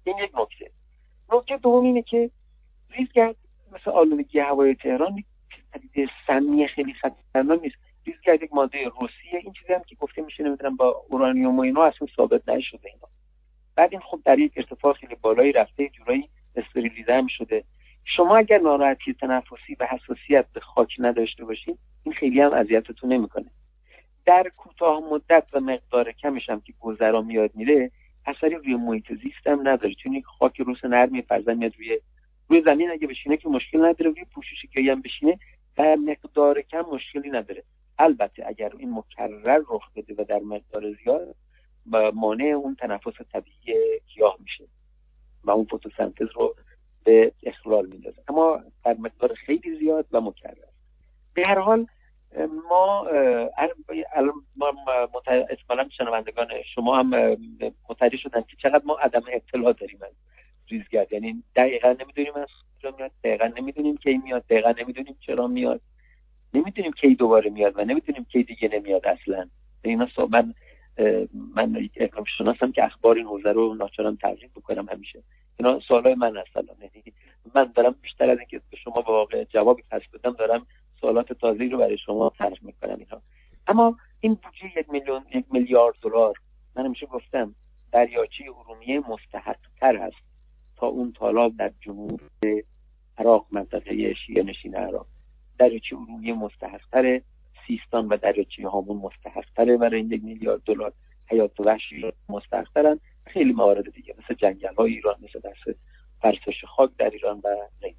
این یک نکته. نکته دوم اینه که ریزگرد مثل آلودگی هوای تهران پدیده سمی خیلی خطرناک نیست. ریزگرد یک ماده روسیه، این چیزی هم که گفته میشه نمیدونم با اورانیوم و اینا اصلا ثابت نشده اینا. بعد این خب در یک ارتفاع خیلی بالایی رفته، جورایی استریلیزه هم شده. شما اگر ناراحتی تنفسی و حساسیت به خاک نداشته باشین این خیلی هم اذیتتون نمیکنه. در کوتاه مدت و مقدار کمش هم که گذرا میاد میره اثری روی محیط زیست هم نداره، چون یک خاک روس نرمی فرضاً میاد روی روی زمین اگه بشینه که مشکل نداره، روی پوشش گیاهی هم بشینه در مقدار کم مشکلی نداره. البته اگر این مکرر رخ بده و در مقدار زیاد مانع اون تنفس طبیعی گیاه میشه و اون فتوسنتز رو به اخلال میندازه، اما در مقدار خیلی زیاد و مکرر. به هر حال ما الان ما احتمالاً شنوندگان شما هم متوجه شدن که چقدر ما عدم اطلاع داریم از ریزگرد، یعنی دقیقاً نمیدونیم از کجا میاد، دقیقاً نمیدونیم کی میاد، دقیقاً نمیدونیم چرا میاد، نمیدونیم کی دوباره میاد و نمیدونیم کی دیگه نمیاد اصلاً. اینا من من یک اقلیم شناسم که اخبار این حوزه رو ناچارم تعریف بکنم همیشه. اینا سوالای من هستن، یعنی من دارم بیشتر از اینکه به شما به واقع جوابی پس بدم دارم سوالات تازه‌ای رو برای شما طرح میکنم اینا. اما این بودجه یک میلیون یک میلیارد دلار من همیشه گفتم دریاچه ارومیه مستحق‌تر هست تا اون تالاب در جنوب عراق، منطقه شیعه نشین عراق. دریاچه ارومیه مستحق‌تر، سیستان و دریاچه هامون مستحق‌تره برای این یک میلیارد دلار، حیات وحشی مستحق‌ترن، خیلی موارد دیگه مثل جنگل‌های ایران، مثل درس فرسش خاک در ایران و غیره.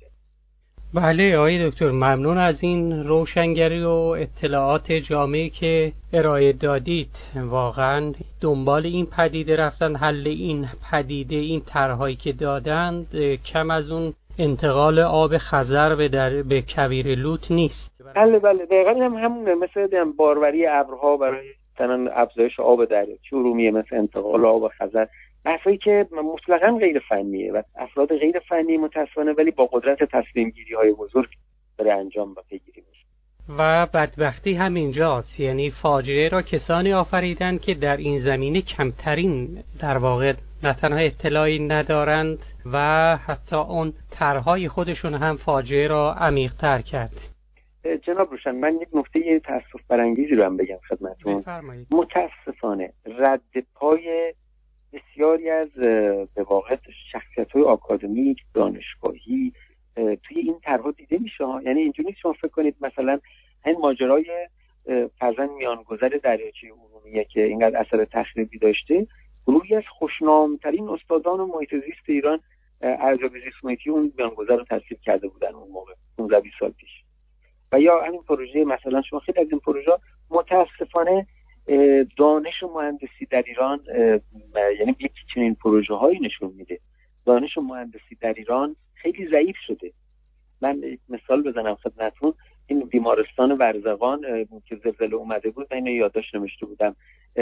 بله آقای دکتر، ممنون از این روشنگری و اطلاعات جامعی که ارائه دادید. واقعا دنبال این پدیده رفتن، حل این پدیده، این طرح‌هایی که دادند کم از اون انتقال آب خزر به در به کویر لوط نیست. بله بله دقیقاً هم همون مثل هم باروری ابرها برای مثلا افزایش آب دریاچه ارومیه، مثل انتقال آب خزر، بحثایی که مطلقاً غیر فنیه و افراد غیر فنی متأسفانه ولی با قدرت تصمیم گیری های بزرگ داره انجام و پیگیری میشه. و بدبختی همینجاست، یعنی فاجعه را کسانی آفریدند که در این زمینه کمترین در واقع نه تنها اطلاعی ندارند و حتی اون طرحهای خودشون هم فاجعه را عمیق‌تر کرد. جناب روشن، من یک نکته تأسف برانگیزی رو هم بگم خدمتتون. بفرمایید. متاسفانه رد پای بسیاری از به واقع شخصیت‌های آکادمیک، دانشگاهی توی این طرح‌ها دیده میشه. یعنی اینجوری نیست شما فکر کنید مثلا این ماجرای فرضاً میانگذر دریاچه ارومیه که اینقدر اثر تخریبی داشته، گروهی از خوشنام‌ترین استادان و محیط زیست ایران ارزیابی زیست محیطی اون میانگذر رو تصویب کرده بودن اون موقع پانزده بیست سال پیش. و یا همین پروژه مثلا شما خیلی از این پروژه متاسفانه دانش و مهندسی در ایران، یعنی یکی چنین پروژه هایی نشون میده دانش و مهندسی در ایران خیلی ضعیف شده. من یک مثال بزنم خدمتتون، این بیمارستان ورزقان که زلزله اومده بود من اینو یادداشت نوشته بودم.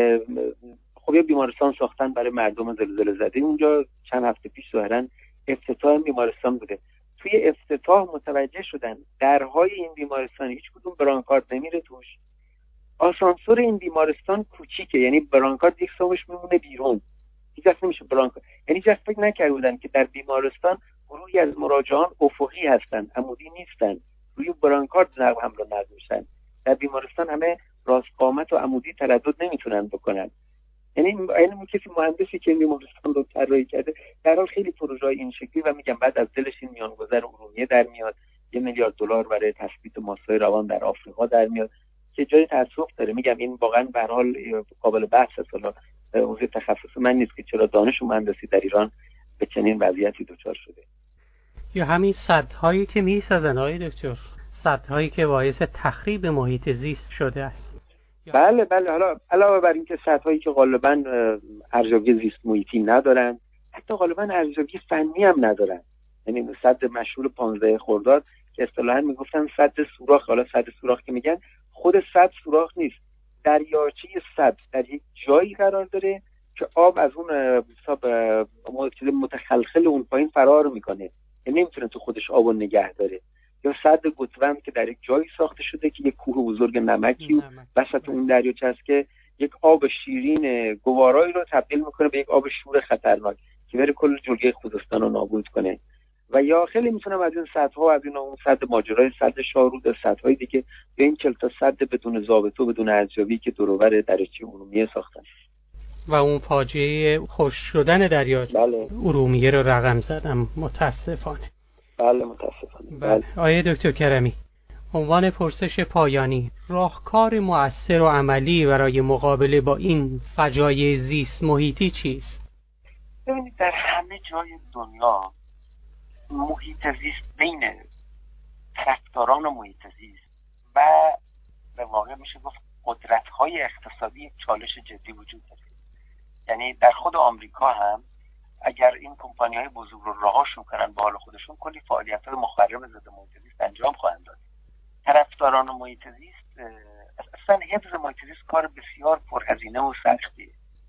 خب یه بیمارستان ساختن برای مردم زلزله زده اونجا، چند هفته پیش ظاهرا افتتاح بیمارستان بوده. توی افتتاح متوجه شدن درهای این بیمارستان هیچ کدوم برانکارد نمیره توش، آسانسور این بیمارستان کوچیکه، یعنی برانکارد یک سومش میمونه بیرون، هیچ وقت نمیشه برانکارد. یعنی هیچ فکر نکرده بودن که در بیمارستان گروهی از مراجعان افقی هستن، عمودی نیستن، روی برانکارد نقل حمل و نقل میشن. در بیمارستان همه راست قامت و عمودی تردد نمیتونن بکنن. یعنی این کسی مهندسی که بیمارستان رو طراحی کرده در حال خیلی پروژه‌های این شکلی و میگم بعد از دلش این میانگذر ارومیه در میاد، یه میلیارد دلار برای تثبیت ماسه‌های روان در آفریقا در میاد که جای تأسف داره. میگم این واقعا به هر حال قابل بحث است، حالا حوزه تخصص من نیست که چرا دانش و مهندسی در ایران به چنین وضعیتی دچار شده. یا همین سدهایی که میسازن آقای دکتر، سدهایی که باعث تخریب محیط زیست شده است. بله بله حالا علاوه بر اینکه سدهایی که غالبا ارزیابی زیست محیطی ندارن، حتی غالبا ارزیابی فنی هم ندارن. یعنی سد مشهور پانزده خرداد که اصطلاحاً میگفتن سد سوراخ، حالا سد سوراخ که میگن خود سد سوراخ نیست، دریاچه سد در یک جایی قرار داره که آب از اون حساب متخلخل اون پایین فرار میکنه، یعنی نمیتونه تو خودش آبو نگه داره. یا سد گوتوند که در یک جایی ساخته شده که یک کوه بزرگ نمکی وسط اون دریاچه است که یک آب شیرین گوارایی رو تبدیل میکنه به یک آب شور خطرناک. که بره کل جلگه خوزستان رو نابود کنه. و یا خیلی میتونم از این سدها و از این اون سد ماجرای سد شارود، سدهای دیگه، یا این چهل تا سد بدون ضابطه و بدون ارزیابی که دور و بر دریاچه ارومیه ساختن و اون فاجعه خشک شدن دریاچه بله. ارومیه رو رقم زدم متاسفانه. بله متاسفانه. بله. آیه دکتر کرمی، عنوان پرسش پایانی: راهکار مؤثر و عملی برای مقابله با این فجایع زیست محیطی چیست؟ ببینید در همه جای دنیا محیط زیست بین طرفداران محیط زیست و به واقع میشه گفت قدرت‌های اقتصادی یک چالش جدی وجود داره. یعنی در خود آمریکا هم اگر این کمپانی‌های بزرگ رو رهاشون کنن به حال خودشون، کلی فعالیت‌های مخرب ضد محیط زیست انجام خواهند داد. طرفداران محیط زیست، اصلا حفظ محیط زیست کار بسیار پرهزینه و سختیه.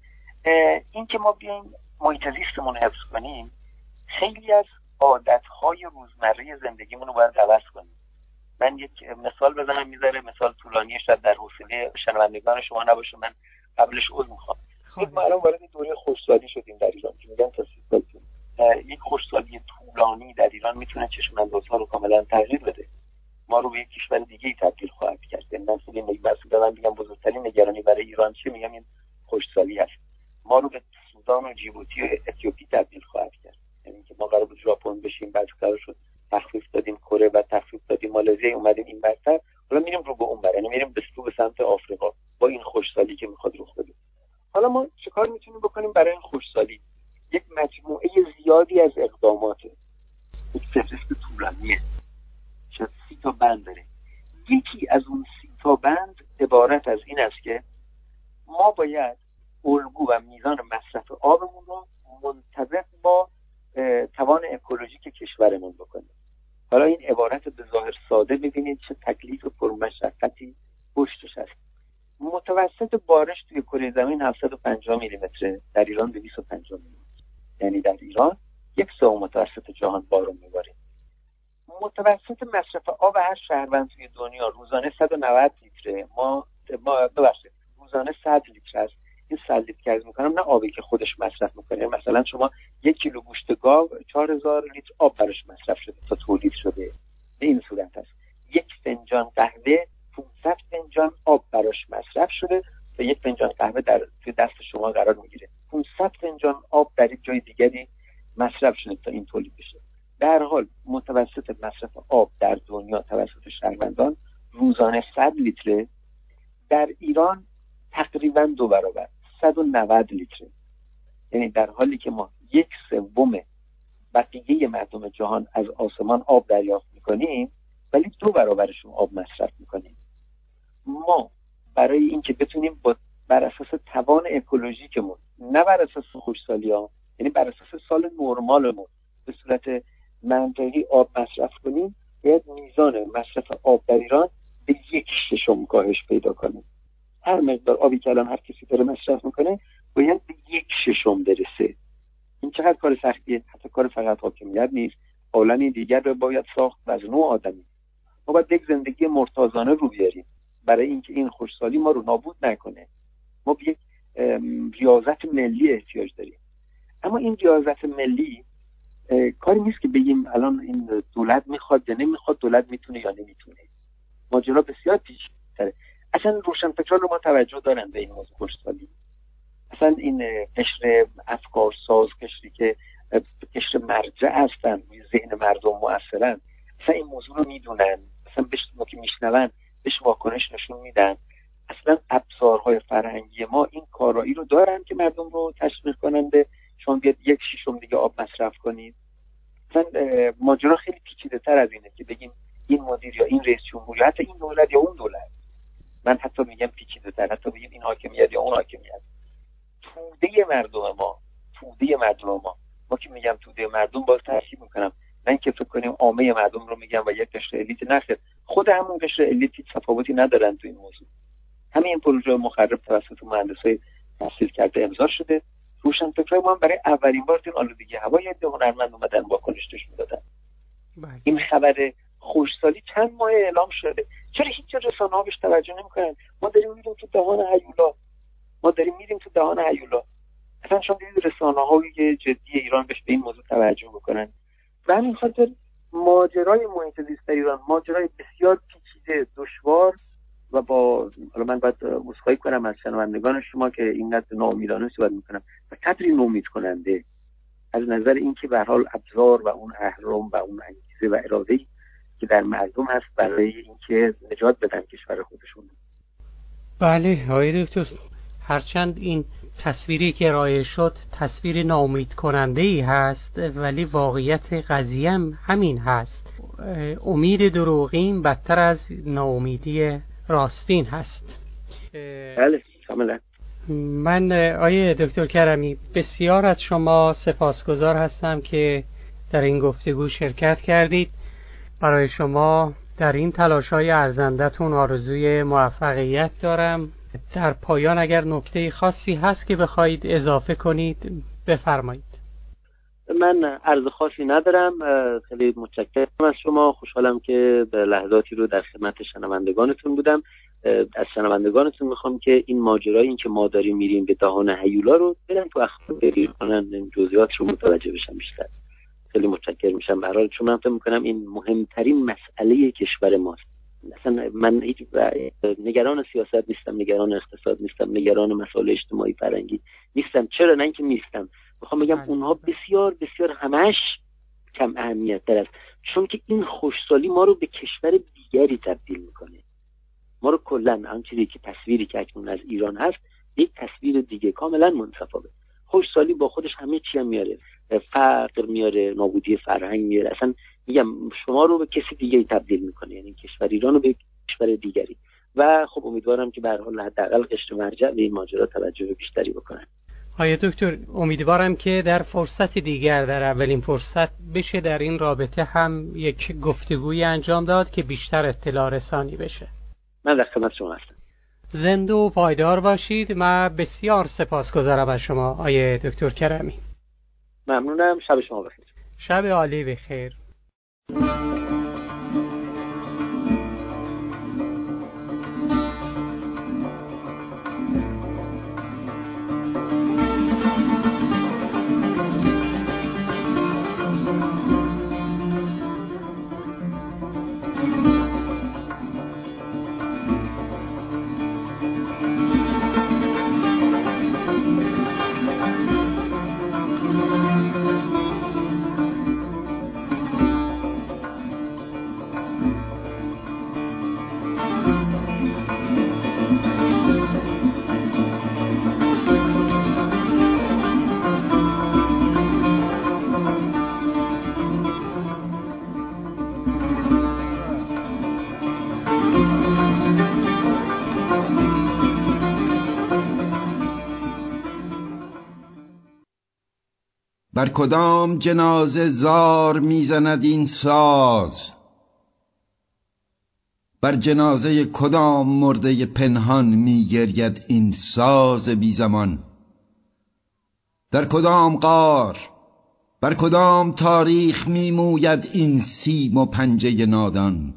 این که ما بیایم محیط زیستمون رو حفظ کنیم، خیلی از عادت‌های روزمره زندگیمون رو باید عوض کنیم. من یک مثال بزنم، میذاره مثال طولانی شد در حوصله شنوندگان شما نباشه، من قبلش عذر میخوام. ما الان وارد دوره خشکسالی شدیم در ایران که میگن تا سی سال. یک خشکسالی طولانی در ایران میتونه چشم اندازها رو کاملا تغییر بده. ما رو به یک کشور دیگه‌ای تبدیل خواهد کرد. من خیلی مثلا من میگم بزرگترین نگرانی برای ایران چه، میگم این خشکسالی هست. ما رو به سودان و جیبوتی و اتیوپی تبدیل خواهد کرد. یعنی که ما قرار بود ژاپن بشیم، بعد قرار شد تخفیف دادیم کره و تخفیف دادیم مالزی، اومدیم این برتر، حالا میریم رو به اون بر، یعنی میریم به سمت سمت آفریقا با این خشکسالی که میخواد رخ بده. حالا ما چیکار میتونیم بکنیم برای این خشکسالی؟ یک مجموعه زیادی از اقدامات، یک فهرست طولانیه، شاید سی تا بند داره. یکی از اون سی تا بند عبارت از این است که ما باید الگو و میزان مصرف آبمون رو منطبق با توان اکولوژیک کشورمون بکنیم. حالا این عبارت به ظاهر ساده، ببینید چه تکلیف پرمشقتی پشتش هست. متوسط بارش توی کره زمین هفتصد و پنجاه میلی متر، در ایران دویست و پنجاه میلی متر. یعنی در ایران یک سوم متوسط جهان بارون میباره. متوسط مصرف آب هر شهروند توی دنیا روزانه صد و نود لیتره. ما ما ببخشید روزانه صد لیتر است. این صد لیتر که از میکنم نه آبی که خودش مصرف میکنه. مثلا شما یک کیلو گوشت گاو چهار هزار لیتر آب براش مصرف شده تا تولید شده. به این صورت است. یک فنجان قهوه پانصد فنجان آب براش مصرف شده و یک فنجان قهوه در توی دست شما قرار میگیره. پانصد فنجان آب در یک جای دیگری مصرف شده تا این تولید بشه. در حال متوسط مصرف آب در دنیا توسط شهروندان روزانه صد لیتره، در ایران تقریبا دو برابر صد و نود لیتره. یعنی در حالی که ما یک سوم بقیه مردم جهان از آسمان آب دریافت میکنیم، ولی دو برابرشون آب مصرف میکنیم. ما برای اینکه بتونیم با بر اساس توان اکولوژیکمون، نه بر اساس خشکسالی‌ها، یعنی بر اساس سال نرمالمون به صورت منطقی آب مصرف کنیم، باید میزان مصرف آب در ایران به یک ششم کاهش پیدا کنیم. هر مقدار آبی که الان هر کسی داره مصرف میکنه باید به یک ششم برسه. این چقدر کار سختیه؟ حتی کار فقط حاکمیت نیست، عالمی دیگر رو باید ساخت و از نوع آدمی. ما باید یک زندگی مرتازانه رو بیاریم برای اینکه این خشکسالی ما رو نابود نکنه. ما به یک ریاضت ملی احتیاج داریم. اما این ریاضت ملی کاری نیست که بگیم الان این دولت میخواد یا نمیخواد، دولت میتونه یا نمیتونه. ماجرا بسیار پیچیده‌تره. اصلا روشنفکران رو ما توجه دارن به این موضوع خشکسالی. اصلا این قشر افکار ساز، قشری که قشر مرجع هستن روی ذهن مردم مؤثرن، اصلا این موضوع رو میدونن، اصلا بهش ما که میشنون بهش واکنش نشون میدن. اصلا ابزارهای فرهنگی ما این کارایی رو دارن که مردم رو تشویق کنن به شما بیاد یک شیشم دیگه آب مصرف کنید. اصلا ماجرا خیلی پیچیده تر از اینه که بگیم این مدیر یا این رئیس جمهور یا حتی این دولت یا اون دولت. من حتی میگم پیچیده تر، حتی بگیم این حاکمیت یا اون حاکمیت. توده مردم ما، توده مردم ما ما که میگم توده مردم باز ترکیب میکنم، نه اینکه فکر کنیم عامه مردم رو میگم و یک قشر الیت، نخیر، خود همون قشر الیت تفاوتی ندارن تو این موضوع. همه این پروژه مخرب توسط مهندسای تحصیل کرده امضا شده. روشنفکرای ما برای اولین بار این آلودگی هوا یه هنرمند اومدن واکنش نشون دادن. این خبر خشکسالی چند ماه اعلام شده، چرا هیچ رسانه‌ها بهش توجه نمی‌کنن؟ ما داریم میریم تو دهان هیولا، ما داریم میریم تو دهان هیولا. اصلا چون دید رسانه‌های جدی ایران بهش به این موضوع توجه بکنن و همین خاطر ماجرای محیط زیست در ایران ماجرای بسیار پیچیده، دشوار و با حالا من باید عذرخواهی کنم از شنوندگان شما که اینقدر ناامیدانه صحبت میکنم و قدری نومید کننده از نظر اینکه به هر حال ابزار و اون اهرم و اون انگیزه و اراده‌ای که در مردم هست برای اینکه نجات بدن کشور خودشون. بله آقای دکتر، هرچند این تصویری که ارائه شد تصویر ناامید کننده ای هست ولی واقعیت قضیه هم همین هست. امید دروغین بدتر از ناامیدی راستین هست. بله کاملا. من آقای دکتر کرمی بسیار از شما سپاسگزار هستم که در این گفتگو شرکت کردید. برای شما در این تلاش‌های ارزنده‌تون آرزوی موفقیت دارم. در پایان اگر نکته خاصی هست که بخواید اضافه کنید بفرمایید. من عرض خاصی ندارم. خیلی متشکرم از شما. خوشحالم که به لحظاتی رو در خدمت شنوندگانتون بودم. از شنوندگانتون میخوام که این ماجرای این که ما داریم میریم به دهان هیولا رو برن تو اخبار بگیر کنن، جزئیات رو متوجه بشن بیشتر. خیلی متشکر میشم. به هر حال چون من فکر میکنم این مهمترین مسئله کشور ماست. مثلا من هیچ نگران سیاست نیستم، نگران اقتصاد نیستم، نگران مسائل اجتماعی فرهنگی نیستم. چرا؟ نه اینکه نیستم، میخوام بگم اونها بسیار بسیار همش کم اهمیت تر است، چون که این خوشسالی ما رو به کشور دیگری تبدیل میکنه. ما رو کلا آن چیزی که تصویری که اکنون از ایران هست یک تصویر دیگه کاملا متفاوت. خوشسالی با خودش همه چی هم میاره، فقر میاره، نابودی فرهنگ میاره. اصلا میگم شما رو به کسی دیگه تبدیل میکنه، یعنی کشور ایران رو به کشور دیگری. و خب امیدوارم که به هر حال حداقل قشر مرجع به این ماجرا توجه بیشتری بکنن. آقای دکتر امیدوارم که در فرصت دیگر، در اولین فرصت بشه در این رابطه هم یک گفتگوی انجام داد که بیشتر اطلاع رسانی بشه. من در خدمت شما هستم. زنده و پایدار باشید. من بسیار سپاسگزارم از شما آقای دکتر کرمی. ممنونم. شب شما بخیر. شب عالی بخیر. بر کدام جنازه زار میزند این ساز؟ بر جنازه کدام مرده پنهان میگرید این ساز بی زمان؟ در کدام غار بر کدام تاریخ میموید این سیم و پنجه نادان؟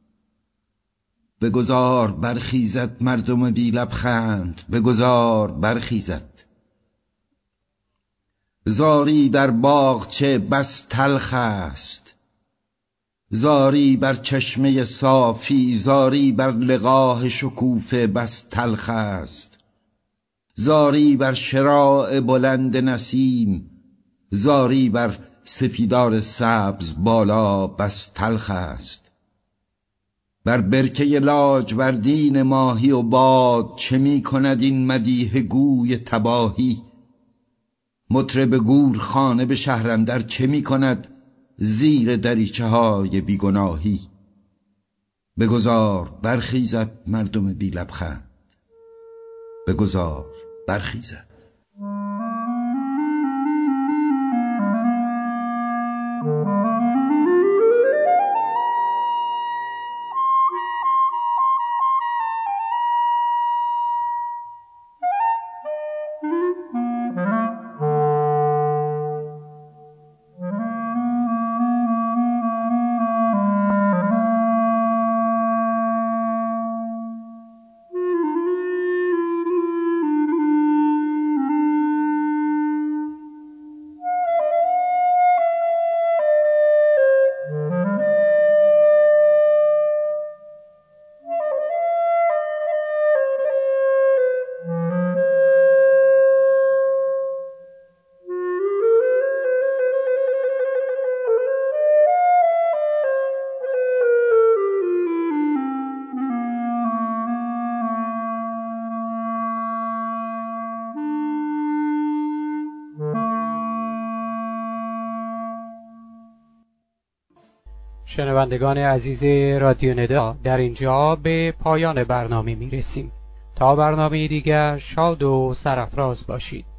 بگذار برخیزد مردم بی لبخند، بگذار برخیزد. زاری در باغچه بس تلخ است، زاری بر چشمه صافی، زاری بر لقاح شکوفه بس تلخ است. زاری بر شراع بلند نسیم، زاری بر سپیدار سبز بالا بس تلخ است. بر برکه لاجوردین ماهی و باد چه می کند این مدیح گوی تباهی؟ مطرب گورخانه به شهر اندر چه می کند زیر دریچه های بیگناهی؟ بگذار برخیزد مردم بی لبخند، بگذار برخیزد. شنوندگان عزیز رادیو ندا، در اینجا به پایان برنامه می رسیم. تا برنامه دیگر شاد و سرافراز باشید.